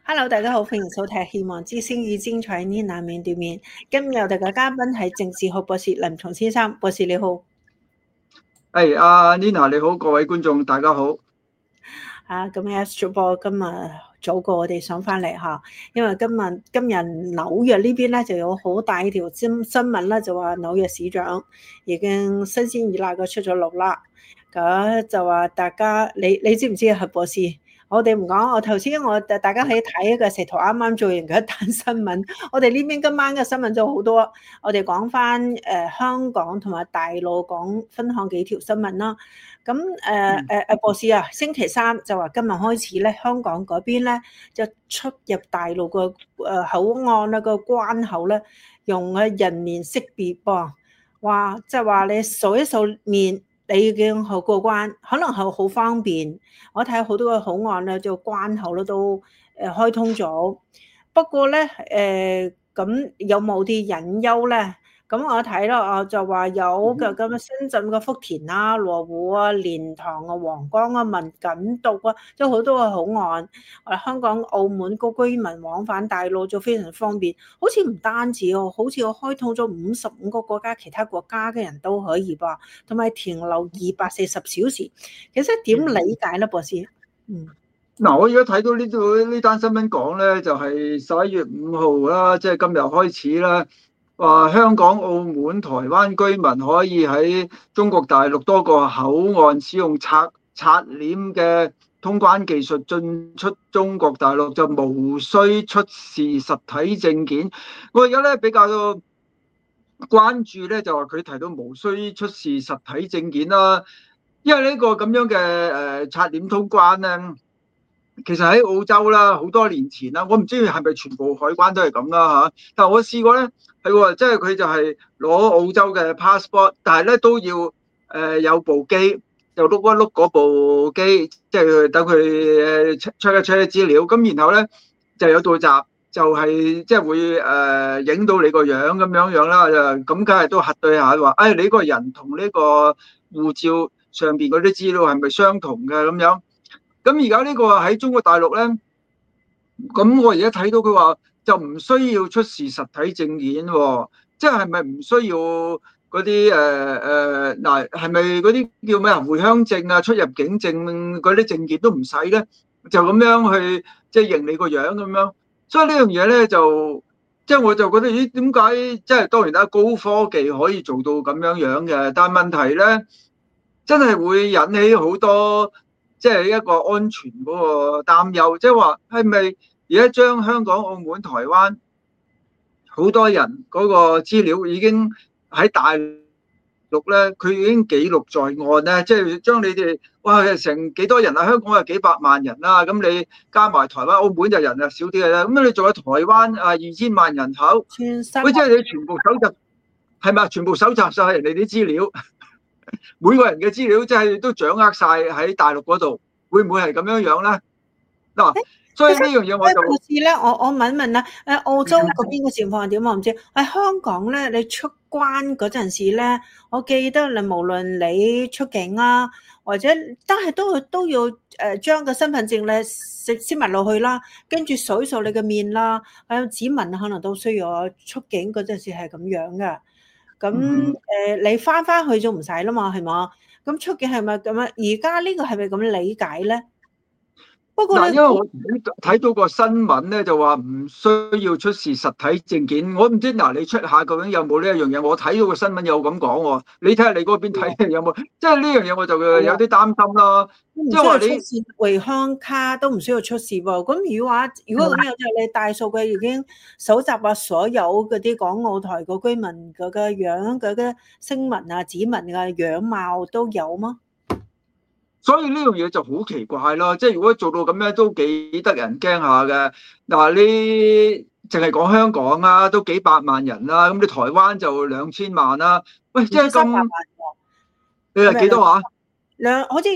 Hello，大家好，歡迎收睇《希望之聲》與精彩呢難免對面。今日我哋嘅嘉賓係政治學博士林松先生，博士你好。 阿 Nina 你好，各位觀眾大家好。 咁 Astro 波今日早過我哋上翻嚟嚇，因為今日紐約呢邊咧就有好大條新聞啦，就話紐約市長已經新鮮熱辣嘅出咗爐啦。咁就話大家你知唔知啊，博士？我哋唔講，我頭先大家可以睇一個石頭啱啱做完嘅一單新聞。我哋呢邊今晚嘅新聞就好多，我哋講翻香港同埋大陸分享幾條新聞啦。咁博士啊，星期三就話今日開始咧，香港嗰邊咧就出入大陸個口岸啦，個關口咧用人面識別噃，話即係話你掃一掃面，你已經好過關，可能係好方便。我睇好多個口岸咧，就關口咧都開通咗。不過咧咁有冇啲隱憂咧？咁我睇咯，就話有嘅咁深圳嘅福田啊、羅湖啊、蓮塘啊、皇崗啊、文錦渡啊，都好多個口岸。香港、澳門個居民往返大陸就非常方便。好似唔單止哦，好似我開通咗55個國家，其他國家嘅人都可以噃，同埋停留240小時。其實點理解咧，博士？ 嗱，我而家睇到呢單新聞講咧，就係11月5號啦，即係今日開始啦。話香港、澳門、台灣居民可以喺中國大陸多個口岸使用刷臉嘅通關技術進出中國大陸，就無需出示實體證件。我而家咧比較關注咧，就話佢提到無需出示實體證件啦，因為呢個咁樣嘅刷臉通關咧。其實喺澳洲啦，好多年前啦，我唔知係咪全部海關都係咁啦嚇。但係我試過咧，係喎，即係佢就係攞澳洲嘅 passport，但係咧都要有部機，就碌一碌嗰部機，即係等佢check一check資料。咁然後咧就有道閘，就係即係會影到你個樣咁樣啦。咁梗係都核對下話，你個人同呢個護照上邊嗰啲資料係咪相同嘅咁樣？咁而家呢個喺中國大陸咧，咁我而家睇到佢話就唔需要出示實體證件喎，即係咪唔需要嗰啲嗱係咪嗰啲叫咩啊回鄉證啊出入境證嗰啲證件都唔使咧，就咁樣去即係認你個樣咁樣，所以呢樣嘢咧就即係我就覺得咦點解即係當然啦高科技可以做到咁樣樣嘅，但係問題咧真係會引起好多。即係一個安全嗰個擔憂，即係話係咪而家將香港、澳門、台灣好多人嗰個資料已經喺大陸咧，佢已經記錄在案咧，即係將你哋哇成幾多人啊？香港有幾百萬人啦，咁你加埋台灣、澳門就人就少啲嘅啦，咁你仲有台灣2000萬人口，喂，即係你全部搜集係咪？全部搜集晒人哋啲資料。每個人嘅資料即係都掌握晒喺大陸嗰度，會唔會係咁樣樣咧？嗱，所以呢樣嘢我就博士咧，我問一問啦，澳洲嗰邊嘅情況係點我唔知。喺香港咧，你出關嗰陣時咧，我記得你無論你出境啊，或者都要將個身份證咧撕埋落去啦，跟住掃一掃你嘅面啦，指紋可能都需要出境嗰陣時係咁樣嘅。咁你翻去就唔使啦嘛，係嘛？咁出境係咪咁樣？而家呢個係咪咁理解咧？不過嗱， 咧， 因為我睇到個新聞咧，就話唔需要出示實體證件。我唔知嗱，你出下究竟有冇呢一樣嘢？我睇到個新聞有咁講喎，你睇下你嗰邊睇有冇？即係呢樣嘢我就有啲擔心啦。即係話你出示回鄉卡都唔需要出示喎。咁如果咁樣就你大數據已經搜集啊，所有嗰啲港澳台個居民嗰個樣、嗰個聲紋啊、指紋啊、樣貌都有嗎？ 所以呢樣嘢就好奇怪咯，即係如果做到咁樣都幾得人驚下嘅。嗱，你淨係講香港啊，都幾百萬人啦，咁你台灣就2000萬啦。喂，即係 2300萬咁， 喎， 你係幾多話？ 好似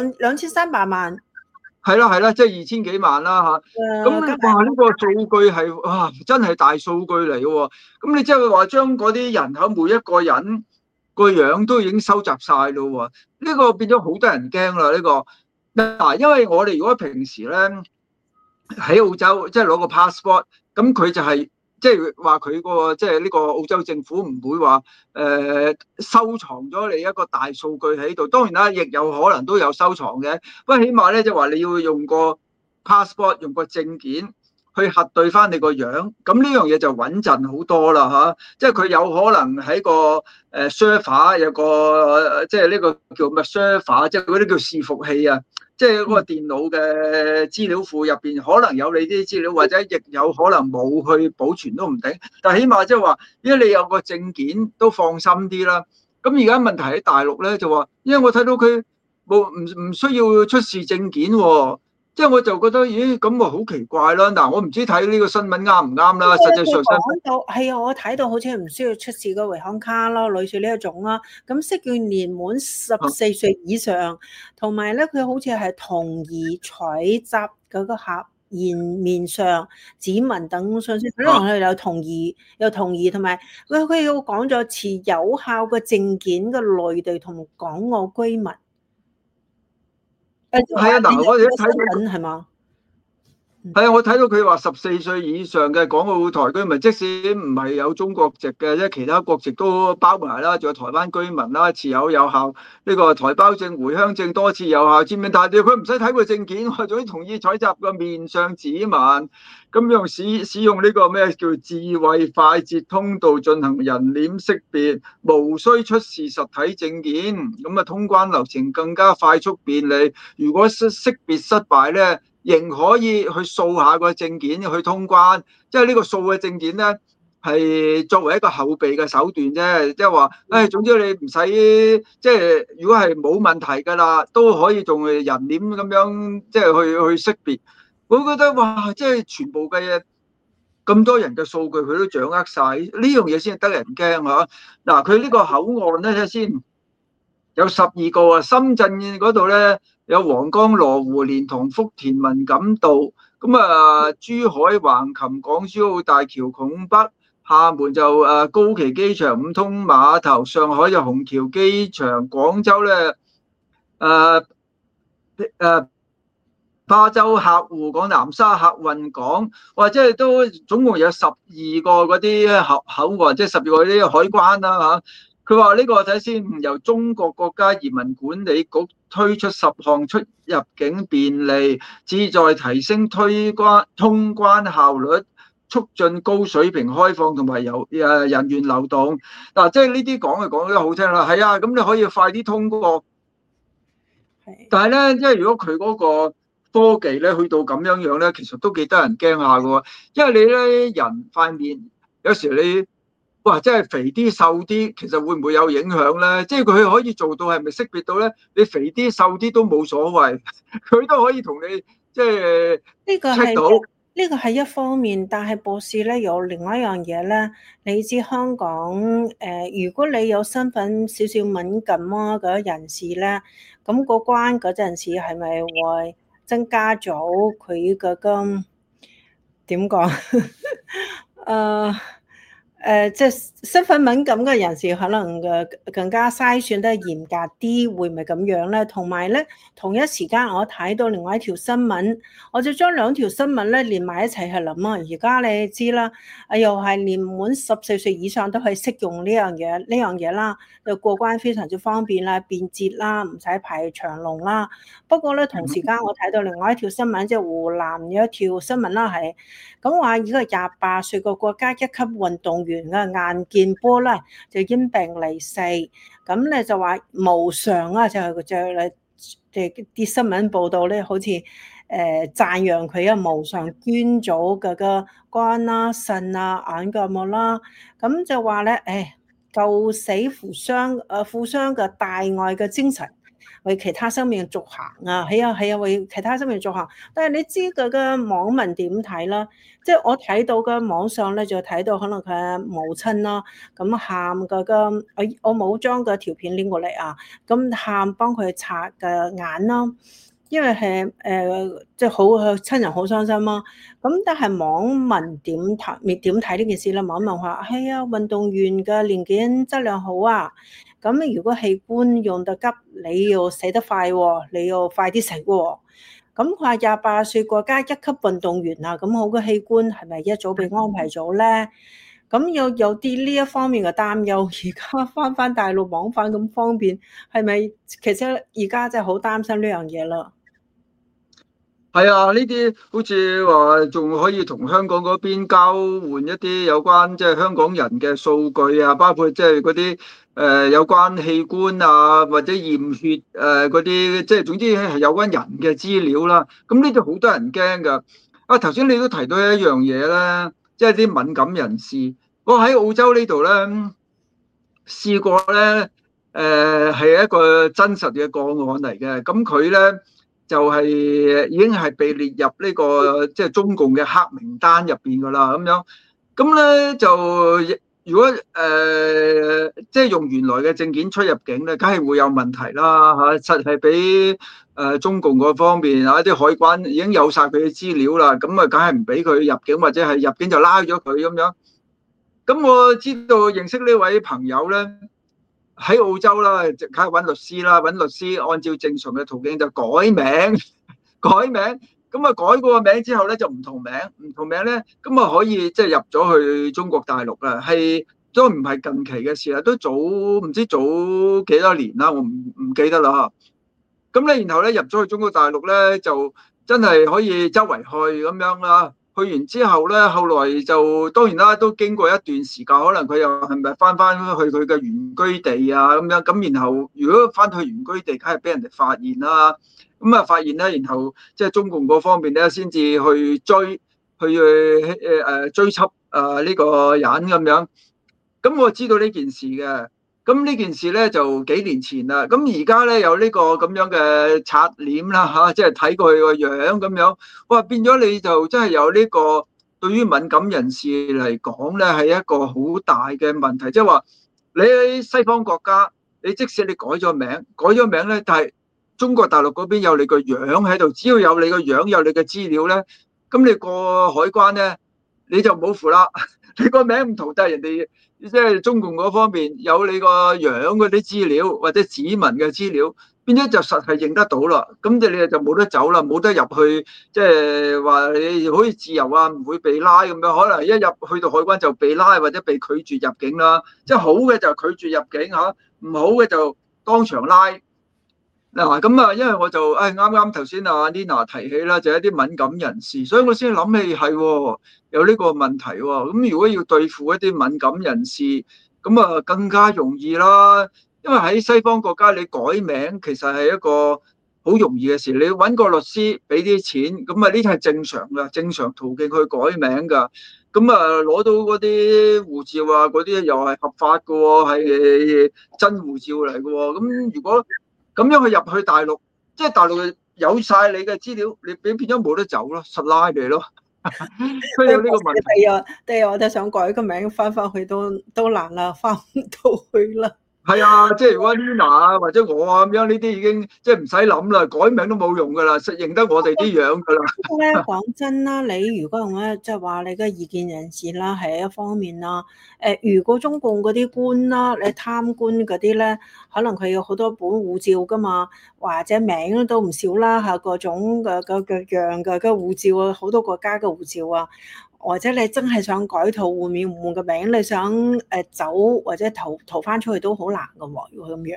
2300萬。 係啦係啦，即係2000幾萬啦嚇。咁你話呢個數據係哇，真係大數據嚟嘅喎。咁你即係話將嗰啲人口每一個人個樣都已經收集晒咯喎，呢個變咗好得人驚啦呢個。嗱，因為我哋如果平時咧喺澳洲即係攞個 passport，咁佢就係即係話佢個即係呢個澳洲政府唔會話收藏咗你一個大數據喺度。當然啦，亦有可能都有收藏嘅，不過起碼咧就話你要用個 passport，用個證件去核對翻你個樣，咁呢樣嘢就穩陣好多啦嚇。即係佢有可能喺個server 有個即係呢個叫咩 server，即係嗰啲叫伺服器啊。即係嗰個電腦嘅資料庫入邊，可能有你啲資料，或者亦有可能冇去保存都唔定。但係起碼即係話，因為你有個證件都放心啲啦。咁而家問題喺大陸咧，就話，因為我睇到佢唔需要出示證件喎，即係我就覺得，咦咁啊好奇怪啦！嗱，我唔知睇呢個新聞啱唔啱啦。實際上講到係啊，我睇到好似唔需要出示個回鄉卡咯，類似呢一種啦。咁需要年滿14歲以上，同埋咧佢好似係同意採集嗰個盒頁面上指紋等信息，可能佢有同意，同埋佢要講咗持有效嘅證件嘅內地同港澳居民。 係啊，嗱，我哋一睇到係嘛？ 係啊，我睇到佢話14歲以上嘅港澳台居民，即使唔係有中國籍嘅，即係其他國籍都包埋啦，仲有台灣居民啦，持有效呢個台胞證、回鄉證多次有效簽名，但係佢唔使睇個證件，我總之同意採集個面上指紋，咁用使用呢個咩叫智慧快捷通道進行人臉識別，無需出示實體證件，咁啊通關流程更加快速便利。如果識別失敗咧，仍可以去掃下個證件去通關，即係呢個掃嘅證件咧，係作為一個後備嘅手段啫。即係話，總之你唔使，即係如果係冇問題㗎啦，都可以用人臉咁樣，即係去識別。我覺得哇，即係全部嘅嘢咁多人嘅數據佢都掌握晒，呢樣嘢先係得人驚嚇。嗱，佢呢個口岸咧，睇下先，有12個啊，深圳嗰度咧。有皇崗、羅湖、蓮塘、福田、文錦渡，咁啊，珠海、橫琴、港珠澳大橋、拱北、廈門就高崎機場、五通碼頭，上海就虹橋機場，廣州咧琶洲客戶港、南沙客運港，或者係都總共有12個嗰啲口岸，即係12個啲海關啦嚇。佢話呢個睇先，由中國國家移民管理局推出10項出入境便利，旨在提升通關效率，促進高水平開放同埋人員流動。嗱，即係呢啲講得好聽啦，係啊，咁你可以快啲通過。但係咧，即係如果佢嗰個科技咧去到咁樣咧，其實都幾得人驚下嘅喎，因為你咧人塊面有時你。哇！真係肥啲瘦啲，其實會唔會有影響咧？即係佢可以做到係咪識別到咧？你肥啲瘦啲都冇所謂，佢都可以同你即係 check 到。 呢個係一方面，但係博士咧有另外一樣嘢咧。你知香港如果你有身份少少敏感啊嗰人士咧，咁過關嗰陣時係咪會增加咗佢嗰個點講？即係身份敏感嘅人士，可能更加篩選得嚴格啲，會唔係咁樣咧？同埋咧，同一時間我睇到另外一條新聞，我就將兩條新聞咧連埋一齊去諗啊！而家你知啦，又係年滿14歲以上都係適用呢樣嘢啦，就過關非常之方便啦、便捷啦，唔使排長龍啦。不過咧，同時間我睇到另外一條新聞，即係湖南有一條新聞啦，係咁話，呢個28歲個國家一級運動員嘅顏健波咧就因病離世，咁咧就話無償啊，就啲新聞報道咧，好似讚揚佢啊無償捐咗個肝啦、腎啊、眼角膜啦，咁就話咧，救死扶傷嘅大愛嘅精神。為其他生命續行啊，係啊，為其他生命續行。但係你知佢嘅網民點睇啦？即係我睇到嘅網上咧，就睇到可能佢母親啦，咁喊嘅我冇將個條片拎過嚟啊，咁喊幫佢擦嘅眼啦，因為係即係好親人好傷心啦。咁但係網民點睇呢件事咧？網民話係啊，運動員嘅年檢質量好啊。咁如果器官用得急，你要死得快喎，你要快啲死喎。 咁佢話28歲國家一級運動員啊，咁好嘅器官係咪一早被安排咗咧？咁有啲呢一方面嘅擔憂，而家翻大陸往返咁方便，係咪其實而家真係好擔心呢樣嘢啦？ 係啊，呢啲好似話仲可以同香港嗰邊交換一啲有關即係香港人嘅數據啊，包括即係嗰啲有關器官啊，或者驗血嗰啲，即係總之係有關人嘅資料啦。咁呢啲好多人驚㗎。啊，頭先你都提到一樣嘢咧，即係啲敏感人士。我喺澳洲呢度咧試過咧，係一個真實嘅個案嚟嘅。咁佢咧，就係已經係被列入呢個即係中共嘅黑名單入邊㗎啦，咁樣。咁咧就如果即係用原來嘅證件出入境咧，梗係會有問題啦嚇，實係俾中共嗰方面啊啲海關已經有晒佢嘅資料啦，咁啊梗係唔俾佢入境，或者係入境就拉咗佢咁樣。咁我知道認識呢位朋友咧，喺澳洲啦，就梗係揾律師啦，揾律師按照正常嘅途徑就改名，改名，咁啊改嗰個名之後咧就唔同名，唔同名咧，咁啊可以即係入咗去中國大陸啦，係都唔係近期嘅事啦，都早唔知早幾多年啦，我唔記得啦嚇。咁咧然後咧入咗去中國大陸咧就真係可以周圍去咁樣啦。去完之後咧，後來就當然啦，都經過一段時間，可能佢又係咪翻去佢嘅原居地啊咁樣？咁然後如果翻去原居地，梗係俾人哋發現啦。咁啊發現咧，然後即係中共嗰方面咧，先至去追，追緝呢個人咁樣。咁我知道呢件事嘅。咁呢件事咧就幾年前啦，咁而家咧有呢個咁樣嘅刷臉啦嚇，即係睇過佢個樣咁樣，哇變咗你就真係有呢個對於敏感人士嚟講咧係一個好大嘅問題，即係話你喺西方國家，你即使你改咗名，咧，但係中國大陸嗰邊有你個樣喺度，只要有你個樣有你嘅資料咧，咁你過海關咧你就冇符啦，你個名唔同，但係人哋。即係中共嗰方面有你個樣嗰啲資料或者指紋嘅資料，變咗就實係認得到啦。咁你就冇得走啦，冇得入去，即係話你可以自由啊，唔會被拉咁樣。可能一入去到海關就被拉或者被拒絕入境啦。即係好嘅就拒絕入境嚇，唔好嘅就當場拉。嗱咁啊，因為我就啱啱頭先阿 Lina 提起啦，就係一啲敏感人士，所以我先諗起係有呢個問題喎。咁如果要對付一啲敏感人士，咁啊更加容易啦。因為喺西方國家，你改名其實係一個好容易嘅事，你揾個律師俾啲錢，咁啊呢啲係正常㗎，正常途徑去改名㗎。咁啊攞到嗰啲護照啊，嗰啲又係合法㗎喎，係真護照嚟㗎喎。咁如果咁樣去入去大陸，即係大陸有晒你嘅資料，你變咗冇得走咯，實拉你咯。所以有呢個問題。 第日我就想改個名，翻去都難啦，翻唔到去啦。 係啊，即係如果 Lina 啊或者我啊咁樣，呢啲已經即係唔使諗啦，改名都冇用噶啦，實認得我哋啲樣噶啦。 不過咧，講真啦，你如果用咧，即係話你嘅異見人士啦，係一方面啦。如果中共嗰啲官啦，你貪官嗰啲咧，可能佢有好多本護照噶嘛，或者名都唔少啦，係各種嘅樣嘅護照啊，好多國家嘅護照啊。或者你真係想改套換面換個名，你想走或者逃翻出去都好難噶喎，如果咁樣。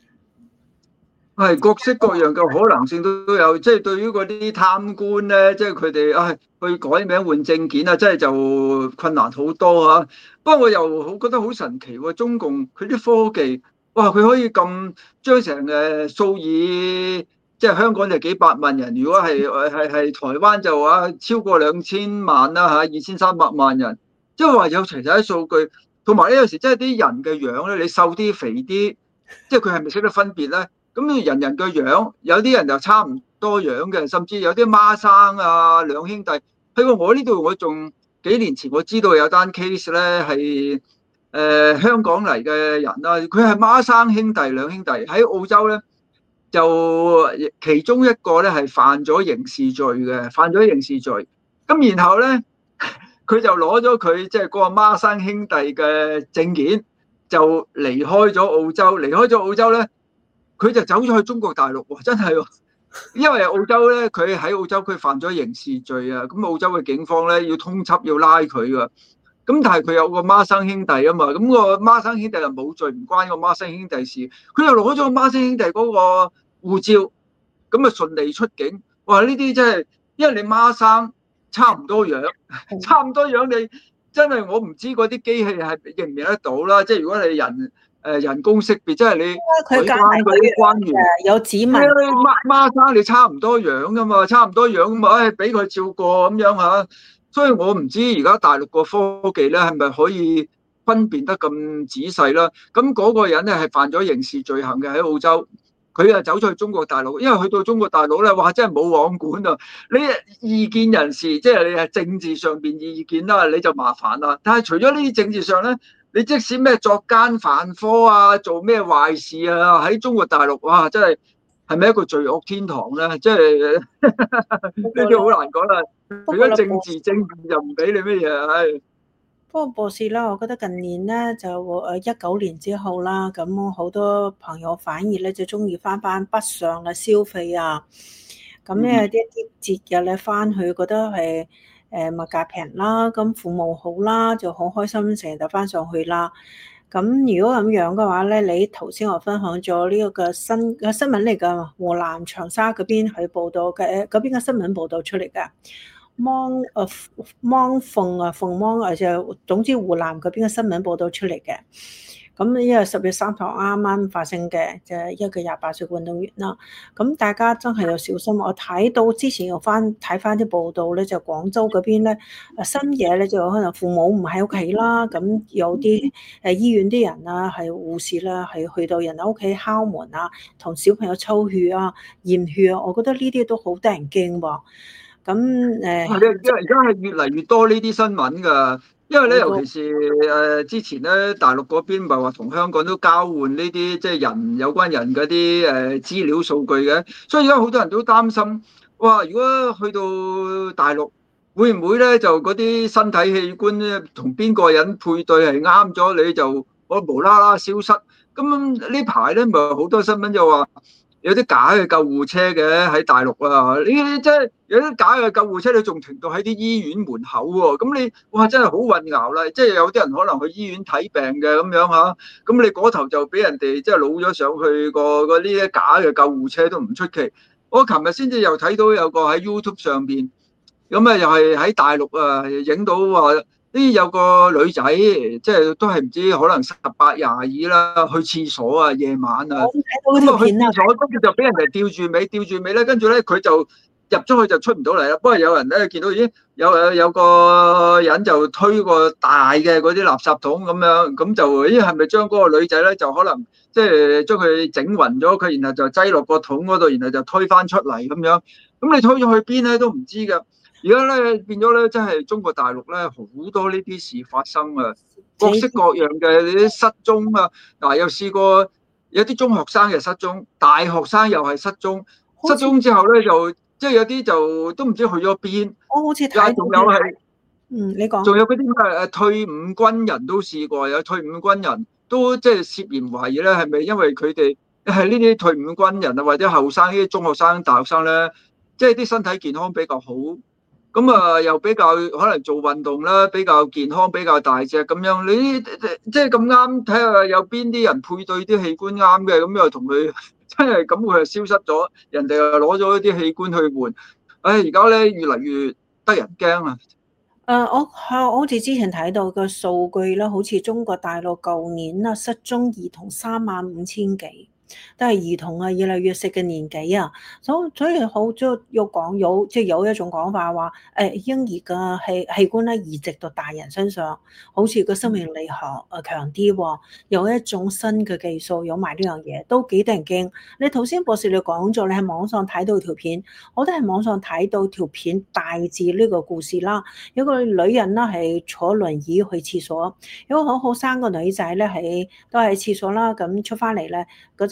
係各式各樣嘅可能性都有，即係對於嗰啲貪官咧，即係佢哋去改名換證件啊，真係就困難好多嚇。不過我又覺得好神奇喎，中共佢啲科技，哇！佢可以咁將成數以即係香港就幾百萬人，如果係台灣就超過2000萬啦嚇，2300萬人，即係話有齊晒啲數據，同埋咧有時真係啲人嘅樣咧，你瘦啲肥啲，即係佢係咪識得分別咧？咁人人嘅樣，有啲人就差唔多樣嘅，甚至有啲孖生啊兩兄弟。喺我呢度，我仲幾年前我知道有單 case 咧，係香港嚟嘅人啦，佢係孖生兄弟兩兄弟喺澳洲咧，就其中一個咧係犯咗刑事罪嘅，犯咗刑事罪。咁然後咧，佢就攞咗佢即係嗰個孖生兄弟嘅證件，就離開咗澳洲。離開咗澳洲咧，佢就走咗去中國大陸喎，真係喎！ 因為澳洲咧，佢喺澳洲佢犯咗刑事罪啊，咁澳洲嘅警方咧要通緝要拉佢噶。咁但係佢有個孖生兄弟啊嘛，咁個孖生兄弟又冇罪，唔關個孖生兄弟事，佢又攞咗個孖生兄弟嗰個護照，咁啊順利出境。哇！呢啲真係，因為你孖生差唔多樣，差唔多樣你真係我唔知嗰啲機器係認唔認得到啦。即係如果你人工識別，即係你佢海關嗰啲關員有指紋， 係啊，你孖生你差唔多樣噶嘛，差唔多樣咁嘛，俾佢照過咁樣嚇。所以我唔知而家大陸個科技咧係咪可以分辨得咁仔細啦？咁嗰個人咧係犯咗刑事罪行嘅喺澳洲，佢啊走咗去中國大陸，因為去到中國大陸咧，哇真係冇網管啊！你異見人士，即係你係政治上邊意見啦，你就麻煩啦。但係除咗呢啲政治上咧，你即使咩作奸犯科啊，做咩壞事啊，喺中國大陸哇真係係咪一個罪惡天堂咧？即係呢啲好難講啦。除咗政治就唔俾你乜嘢，唉。 不過博士啦，我覺得近年咧就19年之後啦，咁好多朋友反而咧就中意翻北上啦消費啊，咁咧啲節日咧翻去覺得係物價平啦，咁父母好啦，就好開心成日就翻上去啦。咁如果咁樣嘅話咧，你頭先我分享咗呢個新聞嚟㗎，湖南長沙嗰邊去報道嘅，嗰邊嘅新聞報道出嚟㗎。芒鳳啊，鳳芒啊，就總之湖南嗰邊嘅新聞報道出嚟嘅。咁因為10月3號啱啱發生嘅，就係一個28歲運動員啦。咁大家真係要小心。我睇到之前又睇翻啲報道咧，就廣州嗰邊咧，深夜咧就可能父母唔喺屋企啦，咁有啲醫院啲人啊，係護士啦，係去到人哋屋企敲門啊，同小朋友抽血啊、驗血啊，我覺得呢啲都好得人驚喎。咁係啊，而家係越嚟越多呢啲新聞㗎，因為咧，尤其是之前咧，大陸嗰邊唔係話同香港都交換呢啲即係有關人嗰啲資料數據嘅，所以而家好多人都擔心，哇！如果去到大陸，會唔會咧就嗰啲身體器官咧同邊個人配對係啱咗，你就我無啦啦消失？咁呢排咧咪好多新聞就話，有啲假嘅救護車嘅喺大陸啊！呢啲真係有啲假嘅救護車，你仲停到喺啲醫院門口喎。咁你哇真係好混淆啦！即係有啲人可能去醫院睇病嘅咁樣嚇，咁你嗰頭就俾人哋即係攞咗上去個呢啲假嘅救護車都唔出奇。我琴日先至又睇到有個喺 YouTube 上邊，咁啊又係喺大陸啊影到話，呢有個女仔即係都係唔知可能18、22啦，去廁所啊夜晚啊。 我睇到嗰條片啦， 跟住就俾人哋吊住尾咧，跟住咧佢就入咗去就出唔到嚟啦。不過有人咧見到，咦有個人就推個大嘅嗰啲垃圾桶咁樣，咁就咦係咪將嗰個女仔咧就可能即係將佢整暈咗佢，然後就擠落個桶嗰度，然後就推翻出嚟咁樣。咁你推咗去邊咧都唔知㗎。而家咧變咗咧，真係中國大陸咧好多呢啲事發生啊，各式各樣嘅啲失蹤啊，嗱又試過。有啲中學生又失蹤，大學生又係失蹤。失蹤之後咧，就即係有啲就都唔知去咗邊。 我好似睇仲有係， 你講。 仲有嗰啲咩退伍軍人都試過，有退伍軍人都即係涉嫌懷疑咧，係咪因為佢哋係呢啲退伍軍人啊，或者後生呢啲中學生、大學生咧，即係啲身體健康比較好。咁啊，又比較可能做運動啦，比較健康，比較大隻咁樣。你即係咁啱睇下有邊啲人配對啲器官啱嘅，咁又同佢真係咁佢就消失咗，人哋又攞咗啲器官去換。唉，而家咧越嚟越得人驚啊！ 我好似之前睇到個數據啦，好似中國大陸舊年啊失蹤兒童35000幾。都係兒童啊，越嚟越細嘅年紀啊，所以好即係有一種講法話，嬰兒嘅器官咧移植到大人身上，好似個生命力學強啲喎，有一種新嘅技術有埋呢樣嘢，都幾得人驚。你頭先博士你講咗，你喺網上睇到條片，我都喺網上睇到條片大致呢個故事啦。有個女人啦係坐輪椅去廁所，有個好後生個女仔咧都喺廁所啦，咁出翻嚟咧嗰陣。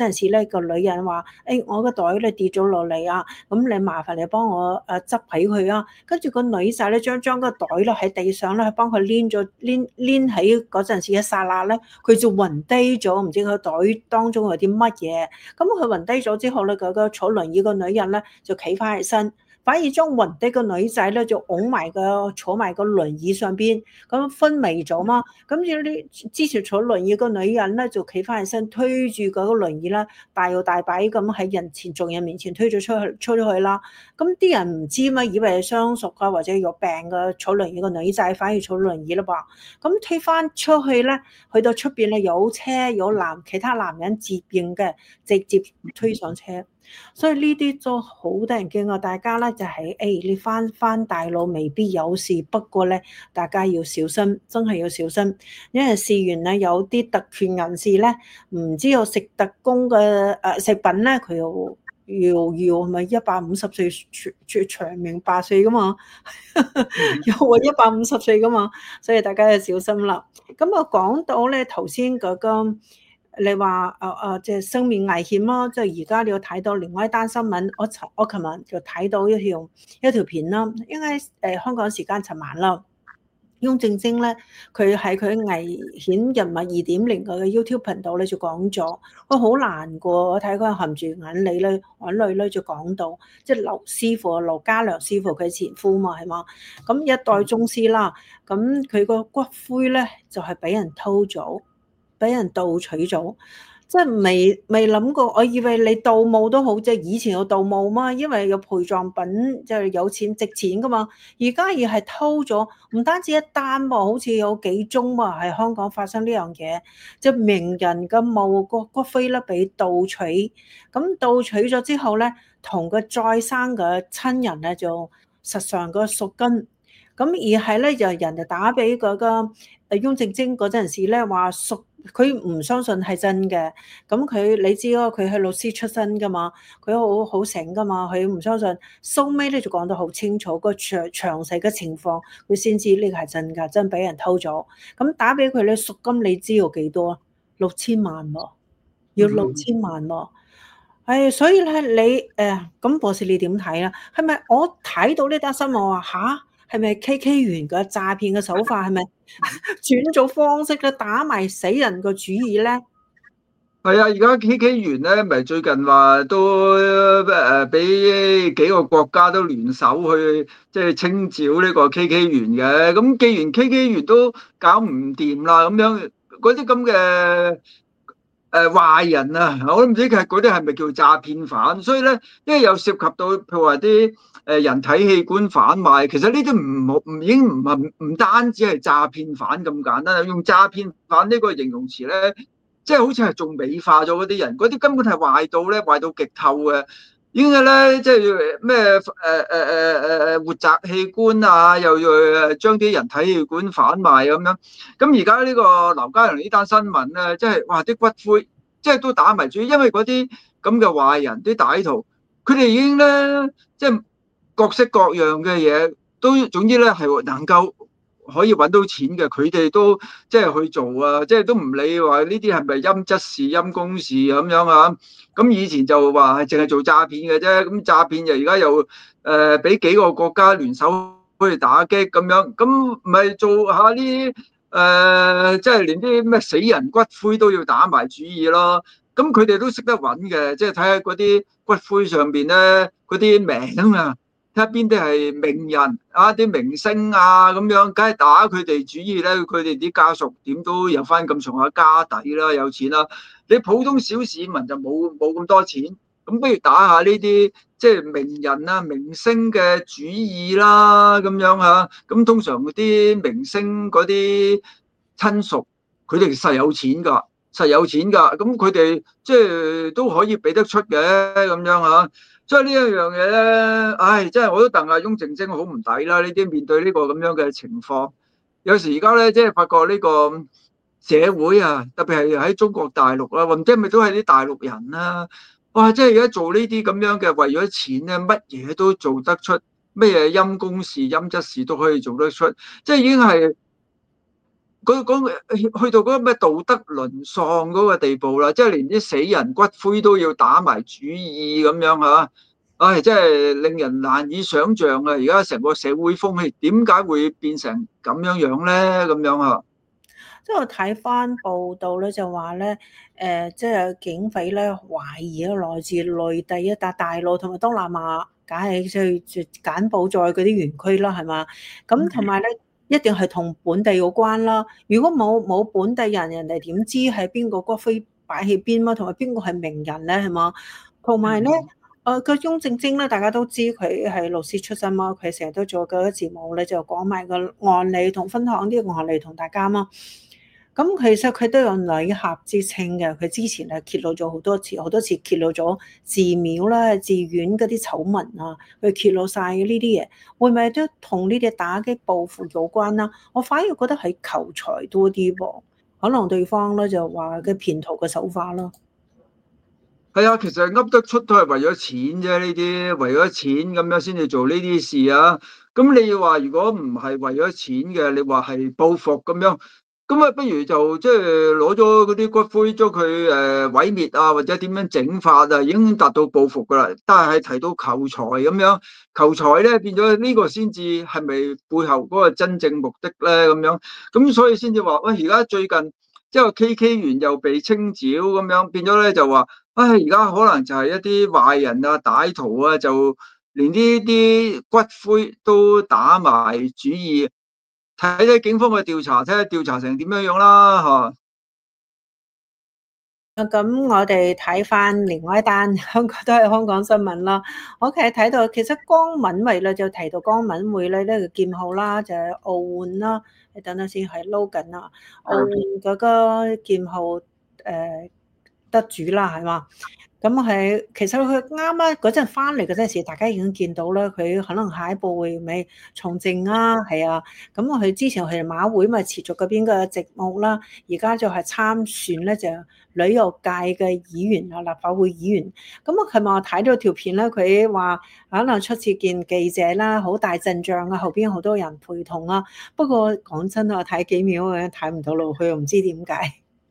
陣時咧，個女人話：我個袋咧跌咗落嚟啊，咁你麻煩你幫我執起佢啊。跟住個女仔咧將個袋咧喺地上咧，幫佢攣起嗰陣時一剎那咧，佢就暈低咗，唔知佢袋當中有啲乜嘢。咁佢暈低咗之後咧，嗰個坐輪椅個女人咧就企翻起身。反而將暈低個女仔咧就擁埋坐埋個輪椅上邊，咁昏迷咗嘛。咁住啲之前坐輪椅個女人咧就企翻起身，推住嗰個輪椅啦，大搖大擺咁喺眾人面前推咗出去啦。咁啲人唔知嘛，以為係相熟啊或者有病嘅坐輪椅個女仔，反而坐輪椅啦噃。咁推翻出去咧，去到出邊咧有車有其他男人接應嘅，直接推上車。所以呢啲都好得人驚啊！大家咧就係、你翻大陸未必有事，不過咧大家要小心，真係要小心，因為事緣咧有啲特權人士咧唔知道食特供嘅食品咧，佢要係咪150歲長命百歲噶嘛？又話150歲噶嘛？所以大家要小心啦。咁我講到咧頭先嗰個。你話即係生命危險咯，即係而家你要睇到另外一單新聞，我琴日就睇到一條片啦，應該香港時間尋晚啦，翁靜晶咧佢喺佢危險人物2.0嘅 YouTube 頻道咧就講咗，我好難過，我睇佢含住眼淚咧就講到，即係劉家良師傅佢前夫嘛係嘛，咁一代宗師啦，咁佢個骨灰咧就係俾人偷咗。俾人盜取咗，即係未諗過。我以為你盜墓都好，即係以前有盜墓嘛，因為有陪葬品，即係有錢值錢噶嘛。而家而係偷咗，唔單止一單喎，好似有幾宗喎，喺香港發生呢樣嘢，即係名人嘅墓個骨灰咧俾盜取。咁盜取咗之後咧，同個再生嘅親人咧就實上個贖金。咁而係咧就人哋打俾嗰個翁靜晶嗰陣時咧話贖。佢唔相信係真嘅，咁你知咯，佢係律師出身噶嘛，佢好醒噶嘛，佢唔相信，收尾咧就講得好清楚個詳細嘅情況，佢先知呢個係真㗎，真俾人偷咗。咁打俾佢咧贖金，你知要幾多？6000萬喎，要6000萬喎。所以咧你咁博士你點睇啊？係咪我睇到呢單新聞我話吓？係咪 KK 園嘅詐騙嘅手法係咪轉咗方式咧打埋死人個主意咧？ 係啊，而家 KK 園咧，咪最近話都俾幾個國家都聯手去即係清剿呢個 KK 園嘅。咁既然 KK 園都搞唔掂啦，咁樣嗰啲咁嘅壞人啊，我都唔知佢嗰啲係咪叫詐騙犯。所以咧，因為又涉及到譬如話啲人體器官販賣，其實呢啲已經唔單止係詐騙犯咁簡單，用詐騙犯呢個形容詞咧，即係好似係仲美化咗嗰啲人，嗰啲根本係壞到極透嘅。已經係咧，即係咩活摘器官啊，又要將啲人體器官販賣咁樣。咁而家呢個劉家良呢單新聞咧，即係哇啲骨灰，即係都打埋主意，因為嗰啲咁嘅壞人啲歹徒，佢哋已經咧即係各式各樣嘅嘢，都總之咧係能夠可以揾到錢嘅，佢哋都即係去做啊！即係都唔理話呢啲係咪陰質事、陰公事咁樣啊？咁以前就話係淨係做詐騙嘅啫，咁詐騙就而家又俾幾個國家聯手去打擊咁樣，咁咪做下呢即係連啲咩死人骨灰都要打埋主意咯。咁佢哋都識得揾嘅，即係睇下嗰啲骨灰上邊咧嗰啲名啊。睇下邊啲係名人啊，啲明星啊咁樣，梗係打佢哋主意咧。佢哋啲家屬點都有翻咁上下家底啦，有錢啦。你普通小市民就冇咁多錢，咁不如打下呢啲即係名人啊、明星嘅主意啦，咁樣嚇。咁通常嗰啲明星嗰啲親屬，佢哋實有錢㗎，實有錢㗎。咁佢哋即係都可以俾得出嘅咁樣嚇。所以呢一樣嘢咧，唉，真係我都戥阿翁靜晶好唔抵啦！呢啲面對呢個咁樣嘅情況，有時而家咧，即係發覺呢個社會啊，特別係喺中國大陸啦，或者咪都係啲大陸人啦，哇！即係而家做呢啲咁樣嘅為咗錢咧，乜嘢都做得出，乜嘢陰公事、陰質事都可以做得出，即係已經係去到嗰個咩道德淪喪嗰個地步啦，即係連啲死人骨灰都要打埋主意咁樣嚇。唉，真係令人難以想像啊！而家成個社會風氣點解會變成咁樣樣咧？咁樣嚇。 即係我睇翻報道咧，就話咧，即係警匪咧懷疑來自內地一笪大陸同埋東南亞，梗係即係柬埔寨嗰啲園區啦，係嘛？咁同埋咧，一定係同本地有關啦。如果冇本地人，人哋點知係邊個骨灰擺喺邊嘛？同埋邊個係名人咧？係嘛？同埋咧，個翁靜晶咧，大家都知佢係老師出身嘛，佢成日都做嗰個節目咧，就講埋個案例同分享啲案例同大家嘛。咁其實佢都有女俠之稱嘅，佢之前係揭露咗好多次，好多次揭露咗寺廟啦、寺院嗰啲醜聞啊，佢揭露晒呢啲嘢，會唔會都同呢啲打擊報復有關啦？我反而覺得係求財多啲喎，可能對方咧就話嘅騙徒嘅手法啦。 係啊，其實噏得出都係為咗錢啫，呢啲為咗錢咁樣先至做呢啲事啊。咁你話如果唔係為咗錢嘅，你話係報復咁樣，咁啊不如就即係攞咗嗰啲骨灰，將佢毀滅啊，或者點樣整法啊，已經達到報復噶啦。但係提到求財咁樣，求財咧變咗呢個先至係咪背後嗰個真正目的咧？咁樣咁所以先至話喂，而家最近即係 KK 園又被清剿咁樣，變咗咧就話。唉，而家可能就係一啲壞人啊、歹徒啊，就連呢啲骨灰都打埋主意，睇睇警方嘅調查，睇下調查成點樣樣啦嚇。 咁我哋睇翻另外一單香港都係香港新聞啦。我其實睇到其實江敏慧咧就提到江敏慧咧呢個劍號啦，就係奧運啦。你等等先，係撈緊啦。奧運嗰個劍號得主啦，係嘛？咁係其實佢啱啱嗰陣翻嚟嗰陣時，大家已經見到啦，佢可能下一步會咪從政啊，係啊。咁佢之前係馬會咪持續嗰邊嘅職務啦，而家就係參選咧就旅遊界嘅議員啊，立法會議員。咁我琴日我睇到條片咧，佢話可能出次見記者啦，好大陣仗啊，後邊好多人陪同啊。不過講真啊，睇幾秒嘅睇唔到路去，又唔知點解。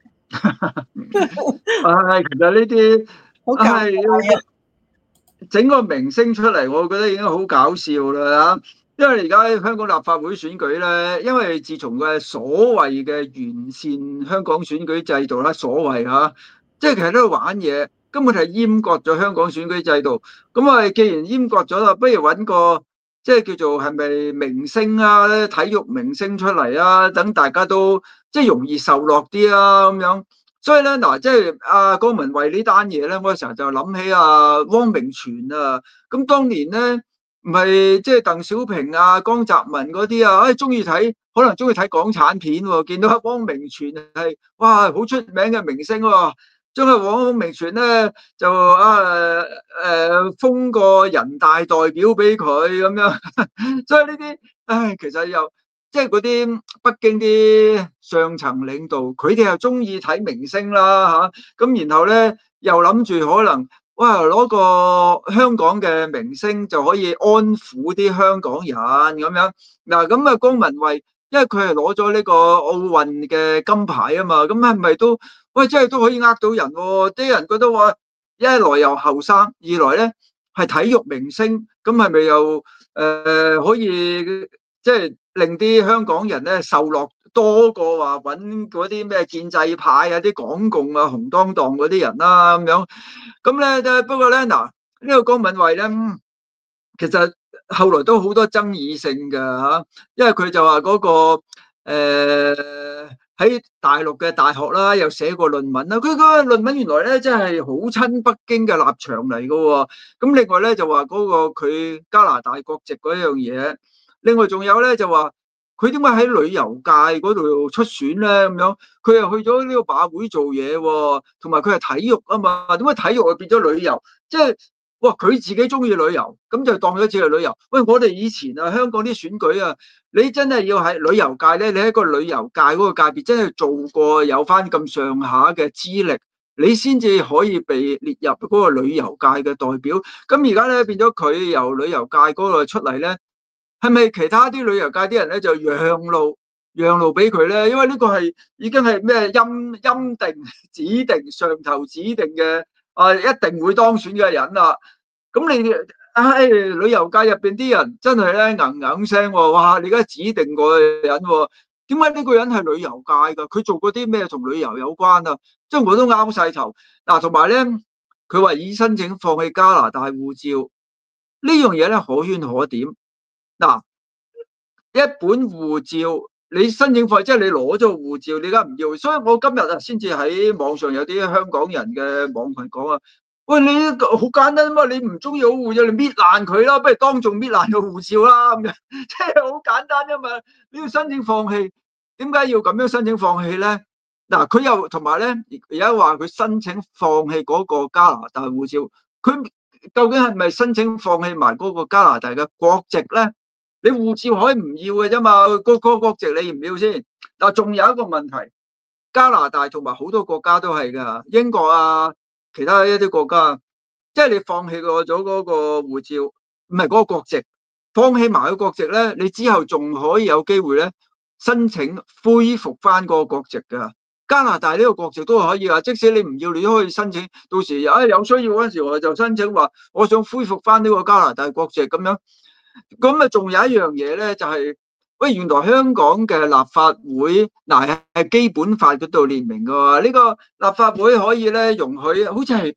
唉，其實呢啲好尷尬啊！ 整個明星出嚟，我覺得已經好搞笑啦嚇。因為而家香港立法會選舉咧，因為自從嘅所謂嘅完善香港選舉制度啦，所謂嚇，即係其實都係玩嘢，根本係閹割咗香港選舉制度。咁啊，既然閹割咗啦，不如揾個即係叫做係咪明星啊、體育明星出嚟啊，等大家都即係容易受落啲啊咁樣。所以咧，嗱，即係阿江文慧呢單嘢咧，我成日就諗起阿汪明荃啊。咁當年咧，唔係即係鄧小平啊、江澤民嗰啲啊，中意睇，可能中意睇港產片喎。見到阿汪明荃係哇，好出名嘅明星喎，將阿汪明荃咧就封個人大代表俾佢咁樣。所以呢啲，唉，其實又〜即係嗰啲北京啲上層領導，佢哋又中意睇明星啦嚇，咁然後咧又諗住可能哇攞個香港嘅明星就可以安撫啲香港人咁樣。嗱，咁啊江文慧，因為佢係攞咗呢個奧運嘅金牌啊嘛，咁係咪都喂即係都可以呃到人喎？啲人覺得話一來又後生，二來咧係體育明星，咁係咪又可以即係令啲香港人咧受落多過話揾嗰啲咩建制派啊、啲港共啊、紅當當嗰啲人啦咁樣。咁咧，不過咧嗱，呢個江敏慧咧，其實後來都好多爭議性㗎嚇，因為佢就話嗰個喺大陸嘅大學啦，又寫過論文啦。佢嗰個論文原來咧真係好親北京嘅立場嚟㗎喎。咁另外咧就話嗰個佢加拿大國籍嗰樣嘢。另外仲有咧就話佢點解喺旅遊界嗰度出選咧咁樣？佢又去咗呢個馬會做嘢喎，同埋佢係體育啊嘛，點解體育又變咗旅遊？即係哇，佢自己中意旅遊，咁就當咗自己係旅遊。喂，我哋以前啊香港啲選舉啊，你真係要喺旅遊界咧，你喺個旅遊界嗰個界別真係做過有翻咁上下嘅資歷，你先至可以被列入嗰個旅遊界嘅代表。咁而家咧變咗佢由旅遊界嗰度出嚟咧。係咪其他啲旅遊界啲人咧就讓路讓路俾佢咧？因為呢個係已經係咩欽定指定上頭指定嘅一定會當選嘅人啦。咁你旅遊界入邊啲人真係咧硬聲喎，哇！你而家指定個人喎，點解呢個人係旅遊界㗎？佢做過啲咩同旅遊有關啊？即係我都拗晒頭。嗱，同埋咧，佢話已申請放棄加拿大護照呢樣嘢咧，可圈可點。嗱，一本護照你申請放棄，即係你攞咗個護照，你而家唔要，所以我今日先至喺網上有啲香港人嘅網群講啊。喂，你好簡單嘛？你唔中意好護照，你搣爛佢啦，不如當眾搣爛個護照啦咁樣，即係好簡單啫嘛。你要申請放棄，點解要咁樣申請放棄咧？嗱，佢又同埋咧，而家話佢申請放棄嗰個加拿大護照，佢究竟係咪申請放棄埋嗰個加拿大嘅國籍咧？你護照可以唔要嘅啫嘛，個國籍你唔要先。但係仲有一個問題，加拿大同埋好多國家都係噶，英國啊。其他一啲國家，即係你放棄過咗嗰個護照，唔係嗰個國籍，放棄埋個國籍咧，你之後仲可以有機會咧申請恢復翻個國籍噶。加拿大呢個國籍都可以啊，即使你唔要，你都可以申請。到時有需要嗰陣時，我就申請話我想恢復翻呢個加拿大國籍咁樣。咁啊，仲有一樣嘢咧，就係喂，原來香港嘅立法會嗱係基本法嗰度列明嘅喎，呢個立法會可以咧容許，好似係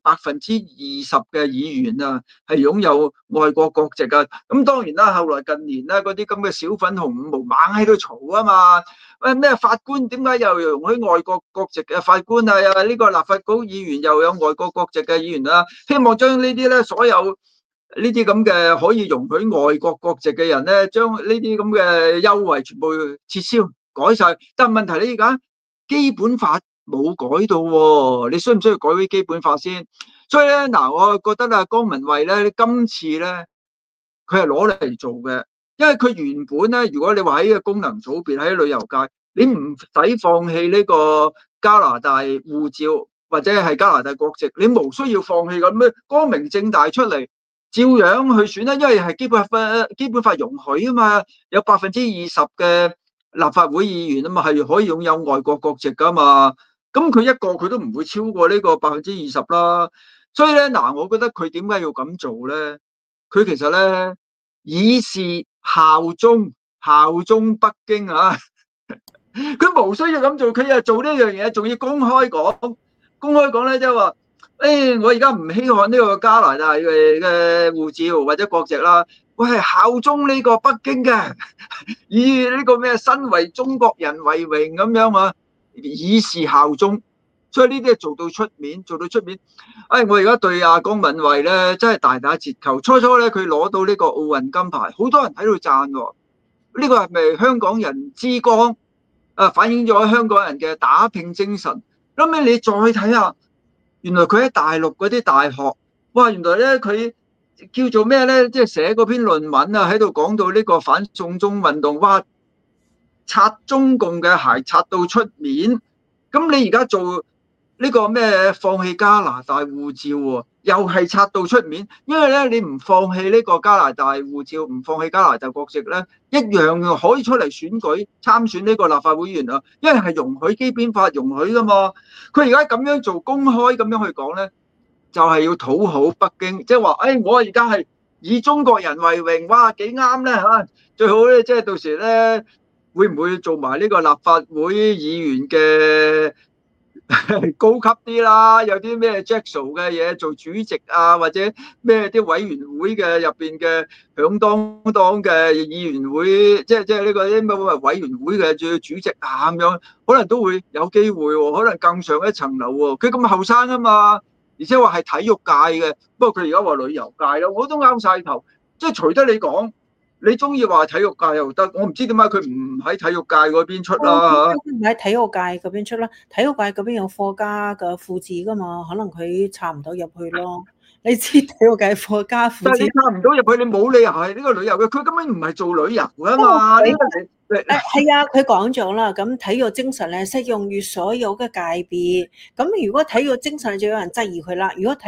20%嘅議員啊，係擁有外國國籍啊。咁當然啦，後來近年咧嗰啲咁嘅小粉紅五毛猛喺度嘈啊嘛，喂，咩法官點解又容許外國國籍嘅法官啊？呢個立法局議員又有外國國籍嘅議員啊？希望將呢啲咧所有呢啲咁嘅可以容許外國國籍嘅人咧，將呢啲咁嘅優惠全部撤銷改晒。但係問題你而家基本法冇改到喎，你需唔需要改啲基本法先？所以咧嗱，我覺得啊，江文慧咧今次咧佢係攞嚟做嘅，因為佢原本咧，如果你話喺個功能組別喺旅遊界，你唔使放棄呢個加拿大護照或者係加拿大國籍，你無需要放棄咁咩，光明正大出嚟。照樣去選啦，因為係基本法容許啊嘛，有20%嘅立法會議員啊嘛，係可以擁有外國國籍噶嘛。咁佢一個佢都唔會超過呢個20%啦。所以咧嗱，我覺得佢點解要咁做咧？佢其實咧以示效忠北京啊。佢無需要咁做，佢又做呢樣嘢，仲要公開講咧，即係話。我而家唔稀罕呢個加拿大嘅護照或者國籍啦，我係效忠呢個北京嘅，以呢個咩身為中國人為榮咁樣啊，以示效忠。所以呢啲係做到出面。我而家對阿江敏慧咧真係大打折扣。初咧佢攞到呢個奧運金牌，好多人喺度讚喎。呢個係咪香港人之光啊？反映咗香港人嘅打拼精神。咁尾你再睇下。原來佢喺大陸嗰啲大學，哇！原來咧佢叫做咩咧？即係寫嗰篇論文啊，喺度講到呢個反送中運動，哇！擦中共嘅鞋擦到出面。咁你而家做呢個咩放棄加拿大護照喎，又係擦到出面。因為咧你唔放棄呢個加拿大護照，唔放棄加拿大國籍咧，一樣可以出嚟選舉參選呢個立法會議員啊。因為係容許基本法容許噶嘛。佢而家咁樣做，公開咁樣去講咧，就係要討好北京，即係話我而家係以中國人為榮，哇，幾啱咧嚇！最好咧，即係到時咧，會唔會做埋呢個立法會議員嘅高級啲啦？有啲咩 Jackson 嘅嘢做主席啊，或者咩啲委員會嘅入邊嘅響當嘅議員會，即係呢個啲咩委員會嘅主席啊咁樣，可能都會有機會喎，可能更上一層樓喎。佢咁後生啊嘛，而且話係體育界嘅，不過佢而家話旅遊界咯，我都拗晒頭。即係除得你講。你中意話體育界又得，我唔知點解佢唔喺體育界嗰邊出啦嚇。 唔喺體育界嗰邊出啦，體育界嗰邊有課家嘅副字噶嘛，可能佢插唔到入去咯。你知體育界課家副字， 但係你插唔到入去，你冇理由係呢個旅遊嘅，佢根本唔係做旅遊噶嘛。呢個係啊，佢講咗啦，咁體育精神咧適用於所有嘅界別。咁如果體育精神就有人質疑佢啦，如果體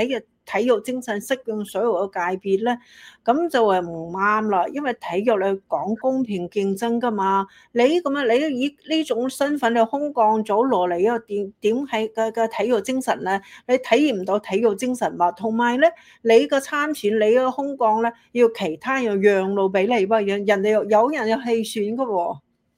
體育精神適用所有嘅界別咧，咁就係唔啱啦。因為體育你講公平競爭噶嘛，你咁樣你以呢種身份你空降咗落嚟，又點係嘅體育精神咧？你體驗唔到體育精神嘛？同埋咧，你個參選你個空降咧，要其他人讓路俾你喎，人哋有人有棄選噶喎。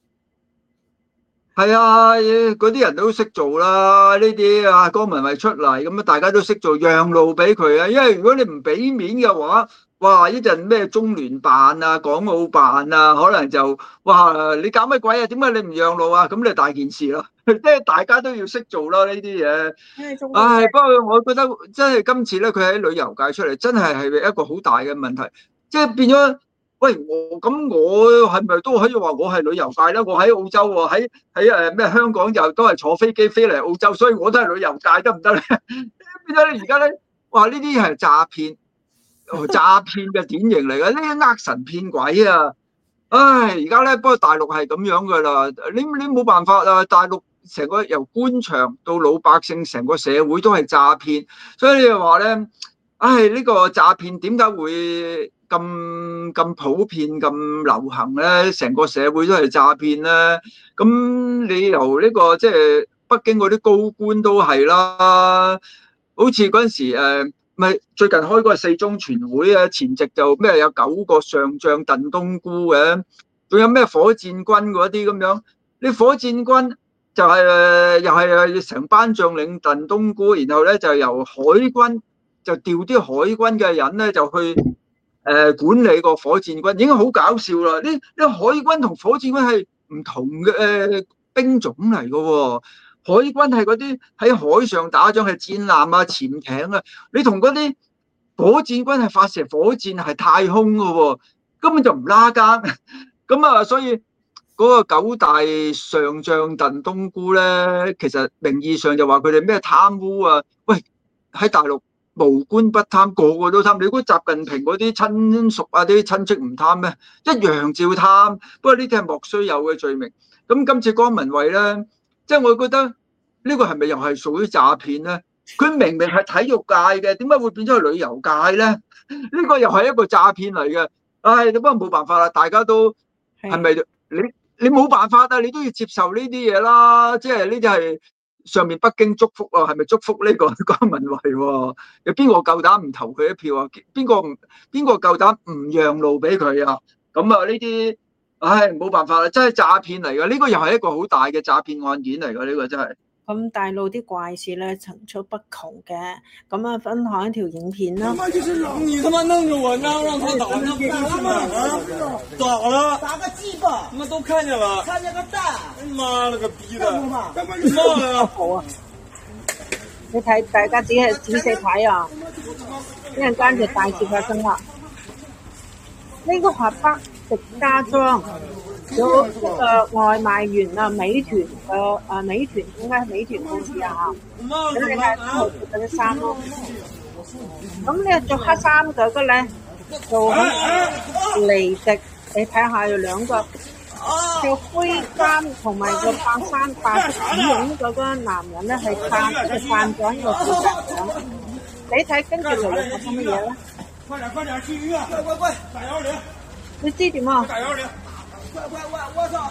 係啊，嗰啲人都識做啦，呢啲啊江文慧出嚟咁啊，大家都識做，讓路俾佢啊。因為如果你唔俾面嘅話，哇！一陣咩中聯辦啊、港澳辦啊，可能就哇你搞乜鬼啊？點解你唔讓路啊？咁你大件事咯，即係大家都要識做啦呢啲嘢。唉，不過我覺得真係今次咧，佢喺旅遊界出嚟，真係一個好大嘅問題，即係變咗。喂，我係咪都可以話我係旅遊界咧？我喺澳洲喎，喺咩香港就都係坐飛機飛嚟澳洲，所以我都係旅遊界得唔得咧？變咗你而家咧，話呢啲係詐騙，詐騙嘅典型嚟嘅，呢啲呃神騙鬼啊！唉，而家咧，不過大陸係咁樣噶啦，你冇辦法啊！大陸成個由官場到老百姓，成個社會都係詐騙，所以你就話咧，唉，呢個詐騙點解會咁普遍咁流行咧？成個社會都係詐騙咧。咁你由呢個即係北京嗰啲高官都係啦，好似嗰陣時咪最近開嗰個四中全會啊，前夕就咩有9個上將燉冬菇嘅，仲有咩火箭軍嗰啲咁樣。你火箭軍就係又係成班將領燉冬菇，然後咧就由海軍就調啲海軍嘅人咧就去管理個火箭軍，已經好搞笑啦！呢海軍同火箭軍係唔同嘅兵種嚟嘅喎。海軍係嗰啲喺海上打仗，係戰艦啊、潛艇啊，你同嗰啲火箭軍係發射火箭係太空嘅喎，根本就唔拉更。咁啊，所以嗰個9大上將燉冬菇咧，其實名義上就話佢哋咩貪污啊，喂，喺大陸無官不貪，個個都貪。你估習近平嗰啲親屬啊、啲親戚唔貪咩？一樣照貪。不過呢啲係莫須有嘅罪名。咁今次江文慧咧，即係我覺得呢個係咪又係屬於詐騙咧？佢明明係體育界嘅，點解會變咗去旅遊界咧？呢個又係一個詐騙嚟嘅。唉，不過冇辦法啦，大家都係咪你冇辦法啊？你都要接受呢啲嘢啦。即係呢啲係上面北京祝福啊，係咪祝福呢個江文慧？有邊個夠膽唔投佢一票啊？邊個夠膽唔讓路俾佢啊？咁啊呢啲，唉，冇辦法啦，真係詐騙嚟嘅。呢個又係一個好大嘅詐騙案件嚟嘅，呢個真係。 咁大陸啲怪事咧層出不窮嘅，咁啊分享一條影片啦。 你他媽弄着我呢，讓他打，那不行啊！咋了？ 打個雞巴！ 他媽都看見了。 看見個蛋！ 媽了個逼的！ 幹嘛呀？ 好啊！你睇大家仔細睇啊！一陣間就大事發生啦！呢個河北石家莊有一個外賣員啊，美團嘅美團應該係美團公司啊嚇。咁你睇3號着嗰啲衫咯。咁呢着黑衫嗰個咧就離席，你睇下有兩個着灰衫同埋個白衫白色羽絨嗰個男人咧係犯咗呢個盜竊獎。你睇跟住嚟又發生乜嘢咧？ 快點去醫院！快！打110！ 你知點啊？ 打110！快！我操！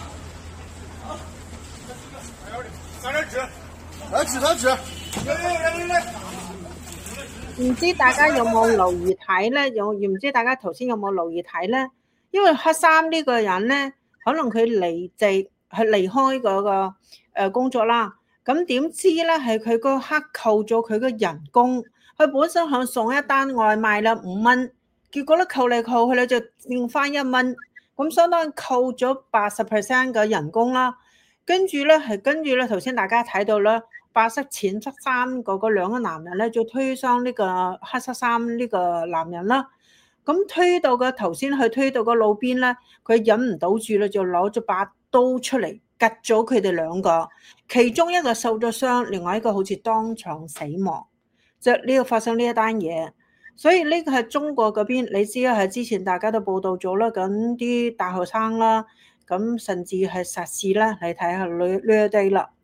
打110！拿點紙！來！ 唔知大家有冇留意睇咧？唔知大家頭先有冇留意睇咧？因為黑衫呢個人咧，可能佢離職係離開嗰個工作啦。咁點知咧係佢個克扣咗佢個人工。佢本身想送一單外賣啦5蚊，結果咧扣嚟扣去咧就剩翻1蚊，咁相當於扣咗80% 嘅人工啦。跟住咧頭先大家睇到啦，白色淺色衫嗰兩個男人咧就推傷呢個黑色衫呢個男人啦。咁推到個路邊咧，佢忍唔到住啦，就攞咗把刀出嚟吉咗佢哋兩個，其中一個受咗傷，另外一個好似當場死亡。就呢個發生呢一單嘢，所以呢個係中國嗰邊，你知啦，係之前大家都報道咗啦，咁啲大學生啦，咁甚至係實事啦，嚟睇下虐待啦。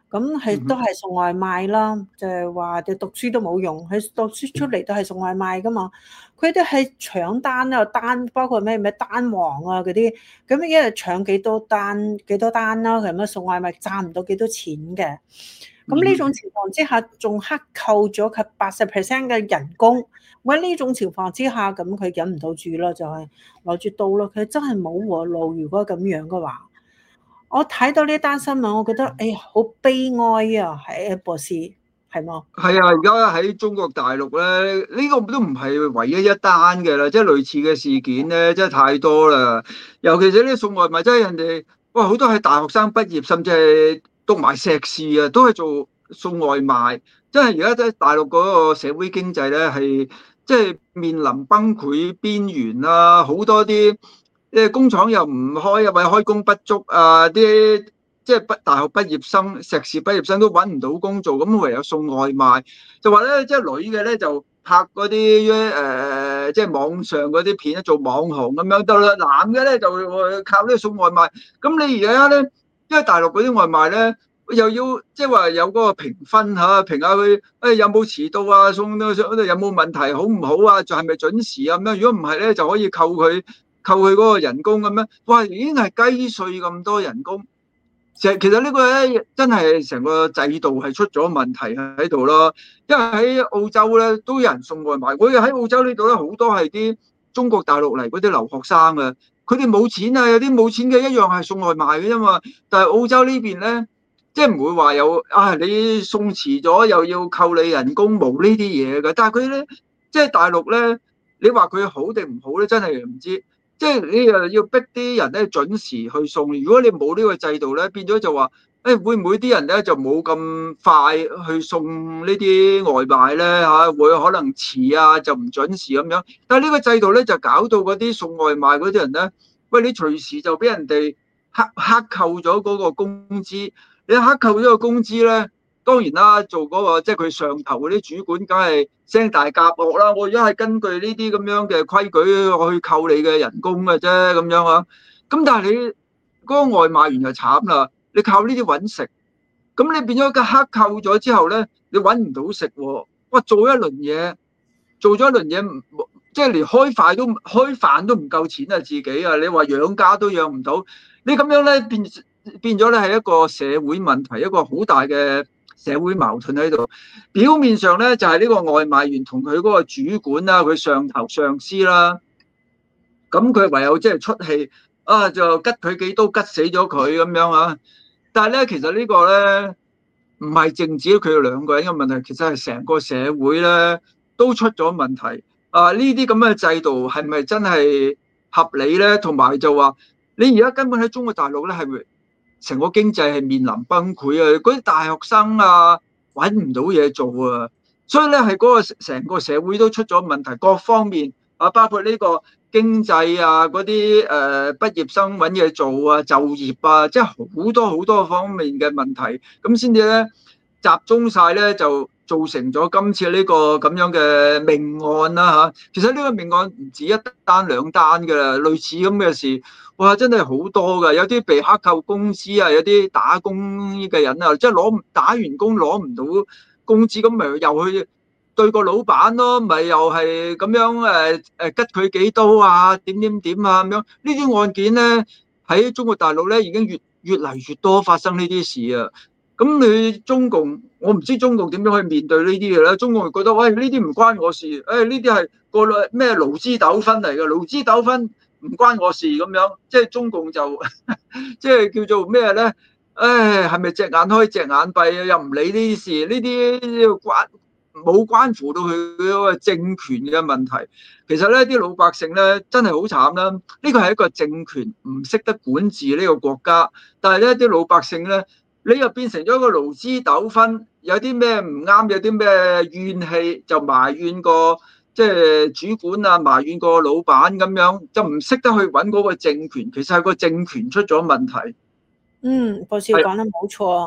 咁係都係送外賣啦，就係話你讀書都冇用，佢讀書出嚟都係送外賣噶嘛。佢哋係搶單啊，包括咩單王啊嗰啲，咁一日搶幾多單啦，咁樣送外賣賺唔到幾多錢嘅。咁呢種情況之下，仲克扣咗佢80% 嘅人工。喺呢種情況之下，咁佢忍唔到住啦，就係攞住刀咯。佢真係冇活路。如果咁樣嘅話，我睇到呢單新聞，我覺得好悲哀啊！係博士，係嗎？ 係啊，而家喺中國大陸咧，呢個都唔係唯一一單嘅啦，即係類似嘅事件咧，真係太多啦。尤其是呢送外賣，即係人哋哇，好多係大學生畢業，甚至係讀埋碩士啊，都係做送外賣。即係而家喺大陸嗰個社會經濟咧，係即係面臨崩潰邊緣啦，好多啲工廠又唔開，又或者開工不足啊，啲即係大學畢業生、碩士畢業生都揾唔到工做，咁唯有送外賣。就話咧，即係女嘅咧就拍嗰啲即係網上嗰啲片，做網紅咁樣得啦。男嘅咧就靠呢個送外賣。咁你而家咧，因為大陸嗰啲外賣咧，又要即係話有嗰個評分嚇，評下佢有冇遲到啊，送到有冇問題，好唔好啊，仲係咪準時啊咁樣。如果唔係咧，就可以扣佢嗰個人工咁樣。哇，已經係雞碎咁多人工。其實呢個咧真係成個制度係出咗問題喺度咯。因為喺澳洲咧都有人送外賣。我喺澳洲呢度咧好多係啲中國大陸嚟嗰啲留學生啊，佢哋冇錢啊，有啲冇錢嘅一樣係送外賣嘅啫嘛。但係澳洲呢邊咧，即係唔會話有你送遲咗又要扣你人工，冇呢啲嘢嘅。但係佢咧即係大陸咧，你話佢好定唔好咧，真係唔知。即係你又要逼啲人咧準時去送，如果你冇呢個制度咧，變咗就話會唔會啲人咧就冇咁快去送呢啲外賣咧嚇，會可能遲啊，就唔準時咁樣。但係呢個制度咧就搞到嗰啲送外賣嗰啲人咧，喂，你隨時就俾人哋克扣咗嗰個工資，你克扣咗個工資咧。當然啦，做嗰個即係佢上頭嗰啲主管，梗係聲大夾惡啦。我而家係根據呢啲咁樣嘅規矩，我去扣你嘅人工嘅啫，咁樣啊。咁但係你嗰個外賣員就慘啦，你靠呢啲揾食，咁你變咗個克扣咗之後咧，你揾唔到食喎。哇，做咗一輪嘢，即係連開飯都唔夠錢啊！自己啊，你話養家都養唔到，你咁樣咧變咗咧係一個社會問題，一個好大嘅社會矛盾喺度。表面上咧就係呢個外賣員同佢嗰個主管啦，佢上頭上司啦，咁佢唯有即係出氣就吉佢幾刀，吉死咗佢咁樣啊。但係咧，其實呢個咧唔係淨止佢哋兩個人嘅問題，其實係成個社會咧都出咗問題。呢啲咁嘅制度係咪真係合理咧？同埋就話你而家根本喺中國大陸咧係成個經濟係面臨崩潰啊！嗰啲大學生啊揾唔到嘢做啊，所以咧係嗰個成個社會都出咗問題，各方面包括呢個經濟啊，嗰啲畢業生揾嘢做啊，就業啊，即係好多方面嘅問題，咁先至咧集中晒咧就造成咗今次呢個咁樣嘅命案啦嚇。其實呢個命案唔止一單兩單㗎啦，類似咁嘅事。哇！真係好多㗎，有啲被克扣工資啊，有啲打工嘅人啊，即係打完工攞唔到工資，咁咪又去對個老闆咯，咪又係咁樣吉佢幾刀啊，點啊咁樣。呢啲案件咧喺中國大陸咧已經越嚟越多發生呢啲事啊。咁你中共，我唔知中共點樣去面對呢啲嘅咧。中共覺得喂，呢啲唔關我事，呢啲係個咩勞資糾紛嚟嘅，勞資糾紛唔關我事咁樣，即係中共就即係叫做咩咧？係咪隻眼開隻眼閉啊？又唔理呢啲事，呢啲冇關乎到佢嗰個政權嘅問題。其實咧，啲老百姓咧真係好慘啦。呢個係一個政權唔識得管治呢個國家，但係咧啲老百姓咧，你又變成咗一個勞資糾紛，有啲咩唔啱，有啲咩怨氣就埋怨個即係主管啊，埋怨個老闆咁樣，就唔識得去揾嗰個政權。其實係個政權出咗問題。 博士講得冇錯。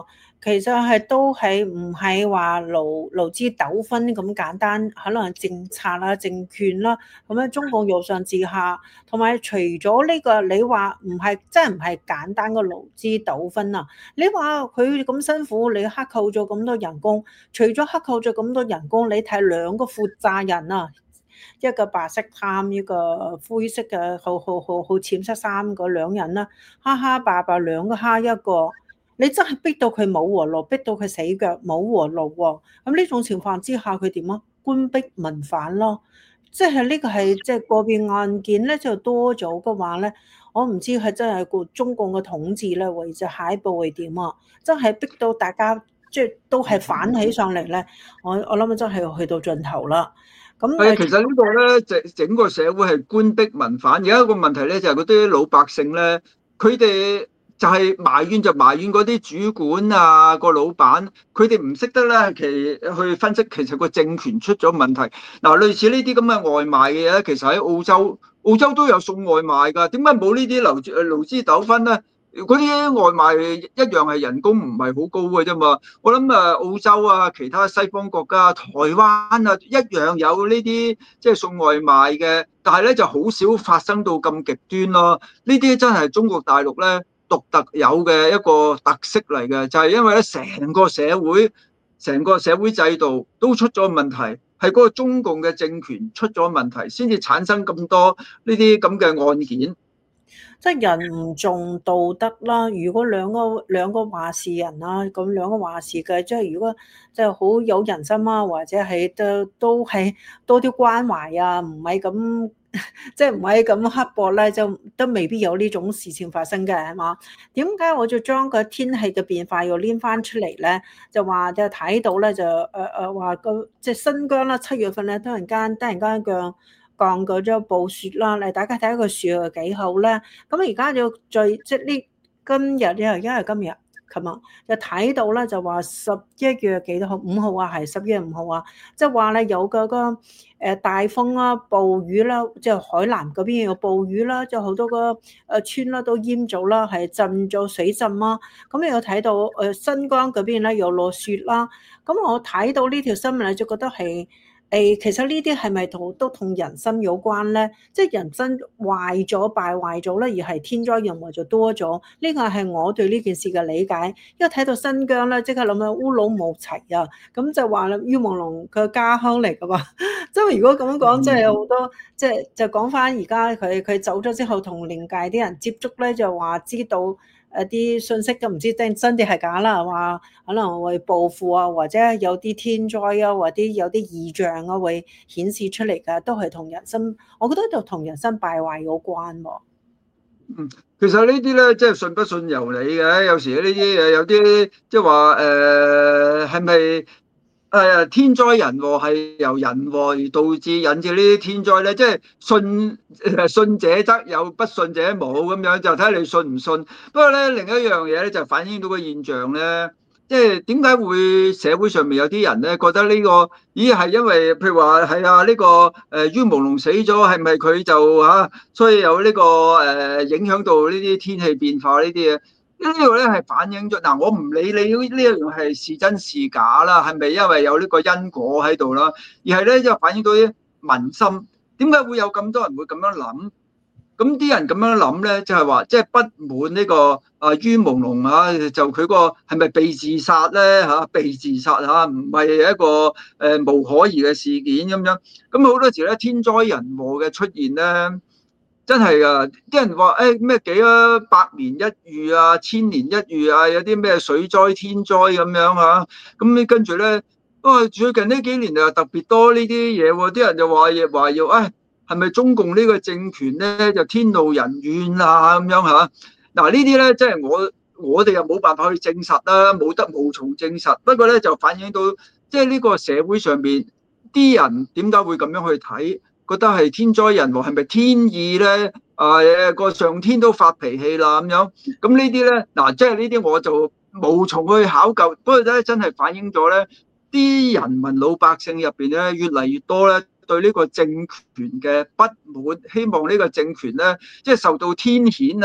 其實係都係唔係話勞資糾紛咁簡單，可能係政策啦、政權啦，咁樣中共由上至下，同埋除咗呢個，你話唔係真係唔係簡單嘅勞資糾紛啊？你話佢咁辛苦，你克扣咗咁多人工，除咗克扣咗咁多人工，你睇兩個負責人啊，一個白色衫，一個灰色嘅好淺色衫嗰兩人啦，哈哈爸爸兩個蝦一個。你真係逼到佢冇和路，逼到佢死腳冇和路喎。咁呢種情況之下，佢點啊？官逼民反咯。即係呢個係即係個別案件咧，就多咗嘅話咧，我唔知係真係個中共嘅統治咧，或者下一步會點啊？真係逼到大家即係都係反起上嚟咧，我諗真係去到盡頭啦。咁其實呢個咧，整個社會係官逼民反。而家一個問題咧，就係嗰啲老百姓咧，佢哋就係埋怨嗰啲主管啊，個老闆，佢哋唔識得咧，去分析其實個政權出咗問題。嗱，類似呢啲咁嘅外賣嘅嘢，其實喺澳洲都有送外賣㗎。點解冇呢啲勞資糾紛咧？嗰啲外賣一樣係人工唔係好高嘅啫嘛。我諗澳洲啊，其他西方國家、台灣啊，一樣有呢啲即係送外賣嘅，但係咧就好少發生到咁極端咯。呢啲真係中國大陸咧獨特有嘅一個特色嚟嘅，就係因為咧成個社會制度都出咗問題，係嗰個中共嘅政權出咗問題，先至產生咁多呢啲咁嘅案件。 即係人唔重道德啦。如果兩個話事人啦，咁兩個話事嘅，即係如果即係好有人心啊，或者係都係多啲關懷啊，唔係咁即係唔係咁刻薄咧，就都未必有呢種事情發生嘅，係嘛？點解我就將個天氣嘅變化又拎翻出嚟咧？就話就睇到咧，就話個即係新疆啦，7月份咧突然間降咗暴雪啦，嚟大家睇個雪係幾好咧。咁而家就即係呢今日因為琴日就睇到咧，就話11月幾多號5號啊，係11月5號啊，即係話咧有個大風啦、暴雨啦，即係海南嗰邊有暴雨啦，就好多個村啦都淹咗啦，係浸咗水浸啦。咁你有睇到新疆嗰邊咧有落雪啦。咁我睇到呢條新聞咧，就覺得係。其實呢啲係咪都同人心有關咧？即係人心壞咗、敗壞咗咧，而係天災人禍就多咗。呢個係我對呢件事嘅理解。因為睇到新疆咧，即刻諗到烏魯木齊啊，咁就話啦，於朦朧佢家鄉嚟㗎嘛。即係如果咁樣講，即係有好多，即係就講翻而家佢走咗之後，同靈界啲人接觸咧，就話知道。啲信息都唔知真定係假啦，話可能會報復啊，或者有啲天災啊，或者有啲異象啊，會顯示出嚟㗎，都係同人心，我覺得就同人心敗壞有關喎。 其實呢啲咧，即係信不信由你嘅。有時呢啲嘢有啲即係話係咪天災人禍係由人禍而導致引致呢啲天災咧？即係信者則有，不信者無咁樣，就睇你信唔信。不過咧，另一樣嘢咧就反映到個現象咧，即係點解會社會上面有啲人咧覺得呢個咦係因為譬如話係呢個於朦朧死咗，係咪佢就所以有呢個影響到呢啲天氣變化呢啲嘢？呢個咧係反映咗嗱，我唔理你呢一樣係是真是假啦，係咪因為有呢個因果喺度啦？而係咧即係反映到啲民心，點解會有咁多人會咁樣諗？咁啲人咁樣諗咧，就係話即係不滿呢個於朦朧就佢個係咪被自殺咧被自殺唔係一個無可疑嘅事件咁樣。咁好多時咧天災人禍嘅出現咧。真係噶，啲人話咩百年一遇啊，千年一遇啊，有啲咩水災天災咁樣咁你跟住咧，最近呢幾年就特別多呢啲嘢喎，啲人就話要係咪中共呢個政權咧就天怒人怨啊咁樣嗱呢啲咧即係我哋又冇辦法去證實啦，無從證實。不過咧就反映到即係呢個社會上邊啲人點解會咁樣去睇？覺得係天災人禍，係咪天意咧？個上天都發脾氣啦咁樣。咁呢啲咧，即係呢啲我就無從去考究。不過咧，真係反映咗咧，啲人民老百姓入邊咧，越嚟越多咧對呢個政權嘅不滿，希望呢個政權咧，即係受到天譴啊！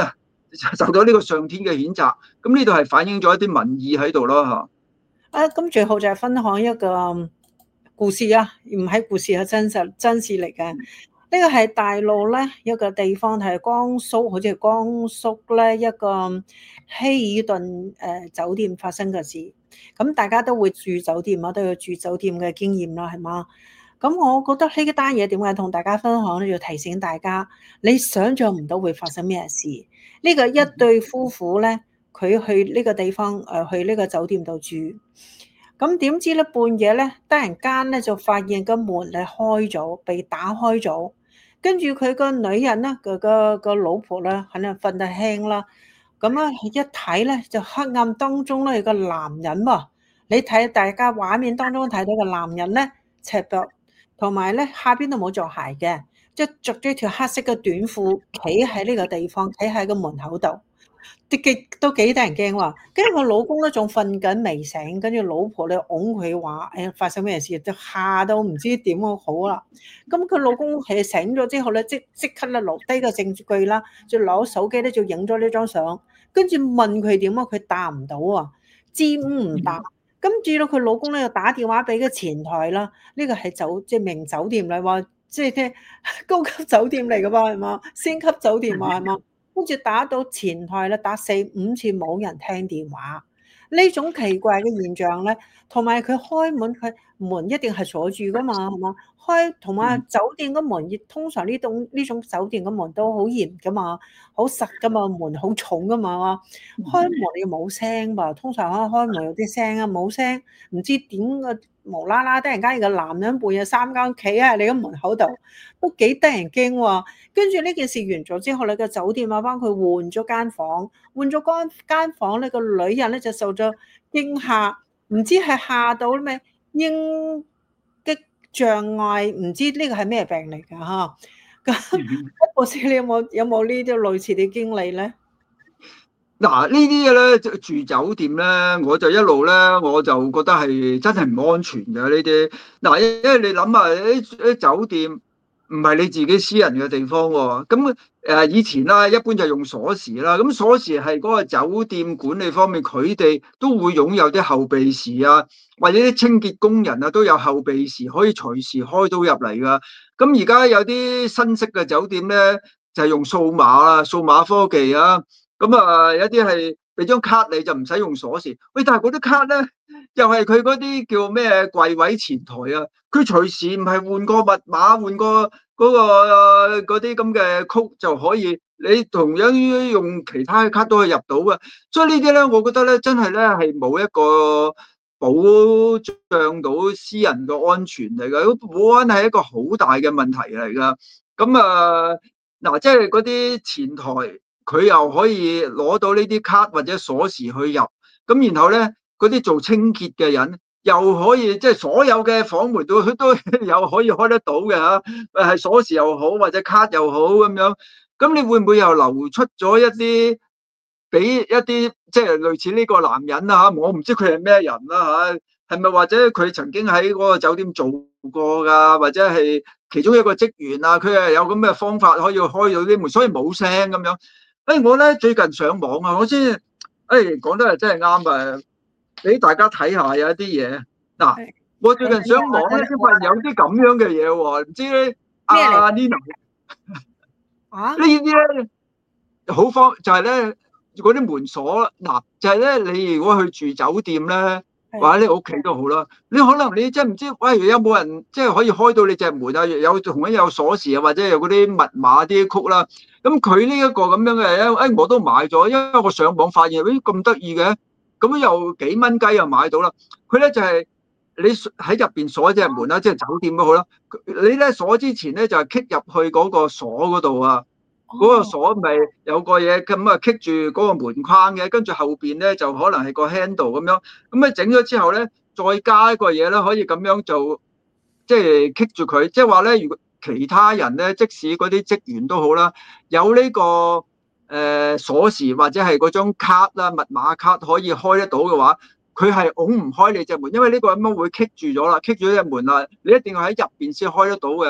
受到呢個上天嘅譴責。咁呢度係反映咗一啲民意喺度咯嚇。 咁最後就係分享一個故事啊，唔係故事係真事嚟嘅。呢個係大陸咧一個地方，係江蘇，好似係江蘇咧一個希爾頓酒店發生嘅事。咁大家都會住酒店啊，都有住酒店嘅經驗啦，係嘛？咁我覺得呢單嘢點解同大家分享咧？要提醒大家，你想象唔到會發生咩事。呢個一對夫婦咧，佢去呢個地方去呢個酒店度住。咁點知咧半夜咧，突然間咧就發現個門係開咗，被打開咗。跟住佢個女人咧，個老婆咧，肯定瞓得輕啦。咁啊一睇咧，就黑暗當中咧有個男人喎。你睇大家畫面當中睇到個男人咧，赤膊，同埋咧下邊都冇着鞋嘅，即係着咗條黑色嘅短褲，企喺呢個地方，企喺個門口度。都幾得人驚喎，跟住我老公咧仲瞓緊未醒，跟住老婆咧擁佢話：發生咩事？就嚇到唔知點好啦。咁佢老公係醒咗之後咧，即刻咧留低個證據啦，就攞手機咧就影咗呢張相，跟住問佢點啊，佢答唔到啊，知唔答。跟住咧佢老公咧又打電話俾個前台啦，呢個係即係名酒店嚟，話即係高級酒店嚟噶嘛，係嘛？星級酒店啊，係嘛？跟住打到前台咧，打4、5次冇人聽電話，呢種奇怪嘅現象咧，同埋佢開門，佢門一定係鎖住噶嘛，係嘛？開同埋酒店嘅門，通常呢種酒店嘅門都好嚴噶嘛，好實噶嘛，門好重噶嘛，開門又冇聲噃，通常開門有啲聲啊，冇聲，唔知點個無啦啦，突然間有個男人半夜3更企喺你嘅門口度，都幾得人驚喎。跟住呢件事完咗之後，你個酒店啊幫佢換咗間房，換咗間房咧，個女人咧就受咗驚嚇，唔知係嚇到咩應激障礙，唔知呢個係咩病嚟㗎嚇。咁博士，你有冇呢啲類似嘅經歷咧？ 嗱，呢啲嘅咧住酒店咧，我就一路咧我就覺得係真係唔安全嘅呢啲。嗱，因為你諗下啲酒店唔係你自己私人嘅地方喎。咁以前啦，一般就用鎖匙啦。咁鎖匙係嗰個酒店管理方面，佢哋都會擁有啲後備匙啊，或者啲清潔工人啊都有後備匙，可以隨時開到入嚟噶。咁而家有啲新式嘅酒店咧，就係用數碼科技啊。咁啊，有啲係俾張卡你就唔使用鎖匙。喂，但係嗰啲卡咧，又係佢嗰啲叫咩櫃位前台啊，佢隨時唔係換個密碼，換個嗰啲咁嘅曲就可以，你同樣用其他嘅卡都可以入到嘅。所以呢啲咧，我覺得咧，真係咧係冇一個保障到私人嘅安全嚟㗎。保安係一個好大嘅問題嚟㗎。咁嗱，即係嗰啲前台。佢又可以攞到呢啲卡或者鎖匙去入，咁然後咧嗰啲做清潔嘅人又可以即係所有嘅房門都有可以開得到嘅嚇，係鎖匙又好或者卡又好咁樣，咁你會唔會又流出咗一啲俾一啲即係類似呢個男人啊嚇？我唔知佢係咩人啦嚇，係咪或者佢曾經喺嗰個酒店做過㗎，或者係其中一個職員啊，佢係有咁嘅方法可以開到啲門，所以冇聲咁樣。我咧最近上網啊，我先講得係真係啱啊！俾大家睇下有一啲嘢。嗱，我最近上網咧先發現有啲咁樣嘅嘢喎，唔知咧阿 Nina 呢啲咧好方就係咧嗰啲門鎖嗱，就係咧你如果去住酒店咧，或者你屋企都好啦，你可能你真係唔知，喂有冇人即係可以開到你隻門啊？有同樣有鎖匙啊，或者有嗰啲密碼啲曲啦。咁佢呢一個咁樣嘅，我都買咗，因為我上網發現，咁得意嘅，咁又幾蚊雞又買到啦。佢咧就係你喺入邊鎖隻門啦，即係酒店都好啦。你咧鎖之前咧就係棘入去嗰個鎖嗰度啊，嗰個鎖咪有個嘢咁啊棘住嗰個門框嘅，跟住後邊咧就可能係個 handle 咁樣。咁咧整咗之後咧，再加一個嘢咧，可以咁樣就即係棘住佢，即係話咧，如果其他人咧，即使嗰啲職員都好啦，有呢個鎖匙或者係嗰張卡啦、密碼卡可以開得到嘅話，佢係拱唔開你隻門，因為呢個咁樣會棘住咗啦，棘住隻門啦，你一定要喺入邊先開得到嘅。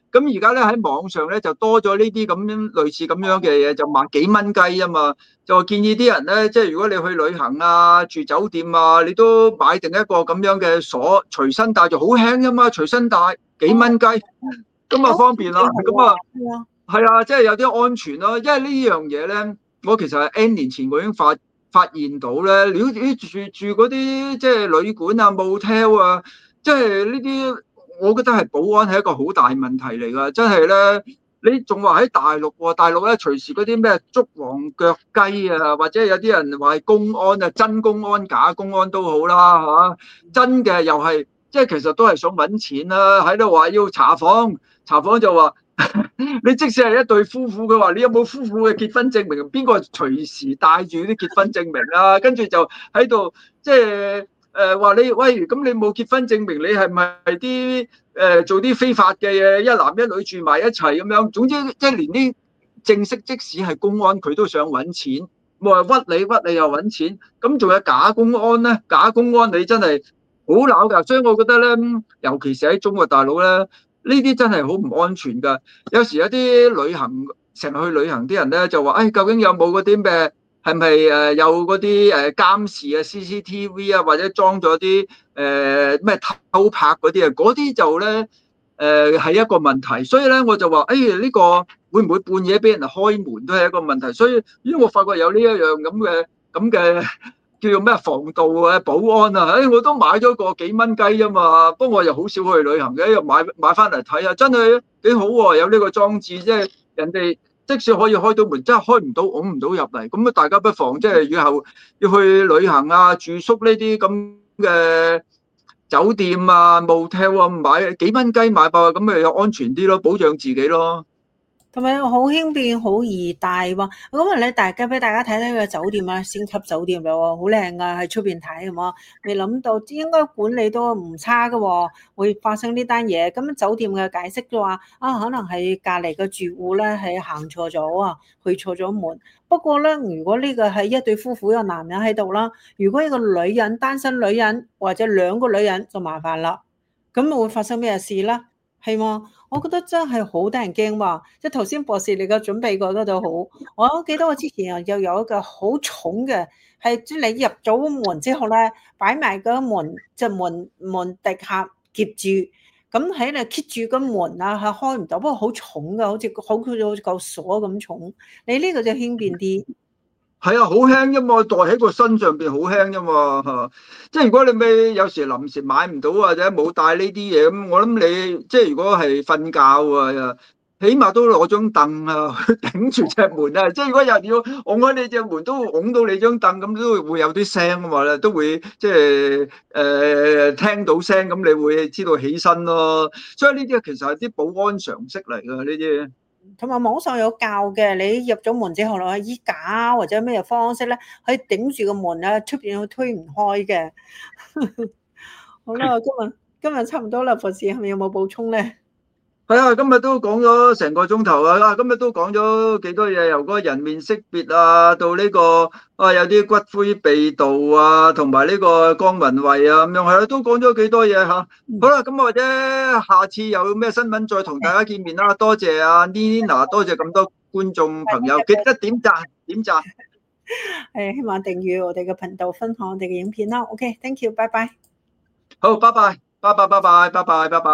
咁而家咧喺網上咧就多咗呢啲咁樣類似咁樣嘅嘢，就賣幾蚊雞啊嘛，就建議啲人咧，即係如果你去旅行啊、住酒店啊，你都買定一個咁樣嘅鎖，隨身帶就好輕啊嘛，隨身帶幾蚊雞，咁啊方便啦，咁啊係啊，即係有啲安全咯，因為呢樣嘢咧，我其實係 N 年前我已經發現到咧，如果你住嗰啲即係旅館啊、motel 啊，即係呢啲。我覺得係保安係一個好大問題嚟㗎，真係咧，你仲話喺大陸喎，大陸咧隨時嗰啲咩捉黃腳雞啊，或者有啲人話係公安啊，真公安假公安都好啦嚇，真嘅又係即係其實都係想揾錢啦，喺度話要查房就話你即使係一對夫婦，佢話你有冇夫婦嘅結婚證明？邊個隨時帶住啲結婚證明啊？跟住就喺度即係。話你喂，咁你冇結婚證明，你係咪啲做啲非法嘅嘢？一男一女住埋一齊咁樣，總之即係連啲正式即使係公安，佢都想揾錢，冇話屈你又揾錢，咁仲有假公安咧？假公安你真係好鬧㗎，所以我覺得咧，尤其是喺中國大陸咧，呢啲真係好唔安全㗎。有時有啲成日去旅行啲人咧就話，究竟有冇嗰啲咩？係咪有嗰啲監視啊 CCTV 啊，或者裝咗啲咩偷拍嗰啲啊？嗰啲就咧係一個問題，所以咧我就話呢個會唔會半夜俾人開門都係一個問題。所以因為我發覺有呢一樣咁嘅叫做咩防盜啊保安啊，我都買咗個幾蚊雞啫嘛。不過我又好少去旅行嘅，又買翻嚟睇下，真係幾好喎！有呢個裝置，即係人哋。即使可以開到門，真係開唔到，拱唔到入嚟。咁啊，大家不妨即係以後要去旅行啊、住宿呢啲咁嘅酒店啊、motel 啊，買幾蚊雞買吧，咁咪又安全啲咯，保障自己咯。 同埋好輕便，好易帶喎。咁啊，你俾大家睇睇個酒店啊，星級酒店嚟喎，好靚噶，喺出邊睇係嘛？未諗到應該管理都唔差噶喎，會發生呢單嘢。咁酒店嘅解釋就話可能係隔離嘅住戶咧係行錯咗啊，去錯咗門。不過咧，如果呢個係一對夫婦，有男人喺度啦，如果一個女人單身女人或者兩個女人就麻煩啦。咁會發生咩事咧？係嘛？我覺得真係好得人驚喎！即係頭先博士你嘅準備過得都好，我記得我之前又有一個好重嘅，係即係你入咗門之後咧，擺埋個門即係門笛下夾住，咁喺度棘住個門啊，係開唔到。不過好重㗎，好似嚿鎖咁重。你呢個就輕便啲。 係啊，好輕啫嘛，袋喺個身上邊好輕啫嘛嚇。即係如果你咪有時臨時買唔到或者冇帶呢啲嘢咁，我諗你即係如果係瞓覺啊，起碼都攞張凳啊去頂住隻門啊。即係如果有人要拱開你隻門，都拱到你張凳，咁都會有啲聲啊嘛，都會即係聽到聲，咁你會知道起身咯。所以呢啲其實係啲保安常識嚟㗎呢啲。 同埋網上有教嘅，你入咗門之後咧，衣架或者咩方式咧，可以頂住個門啊，出邊推唔開嘅。好啦，今日差唔多啦，博士係咪有冇補充咧？ 係啊，今日都講咗成個鐘頭啊！今日都講咗幾多嘢，由嗰個人面識別啊，到呢個有啲骨灰被盜啊，同埋呢個江文慧啊咁樣，係啊，都講咗幾多嘢吓。好啦，咁或者下次有咩新聞再同大家見面啦。多謝啊 Nina， 多謝咁多觀眾朋友，記得點讚。 希望訂閱我哋嘅頻道，分享我哋嘅影片啦。OK，thank you，拜拜。 好，拜拜。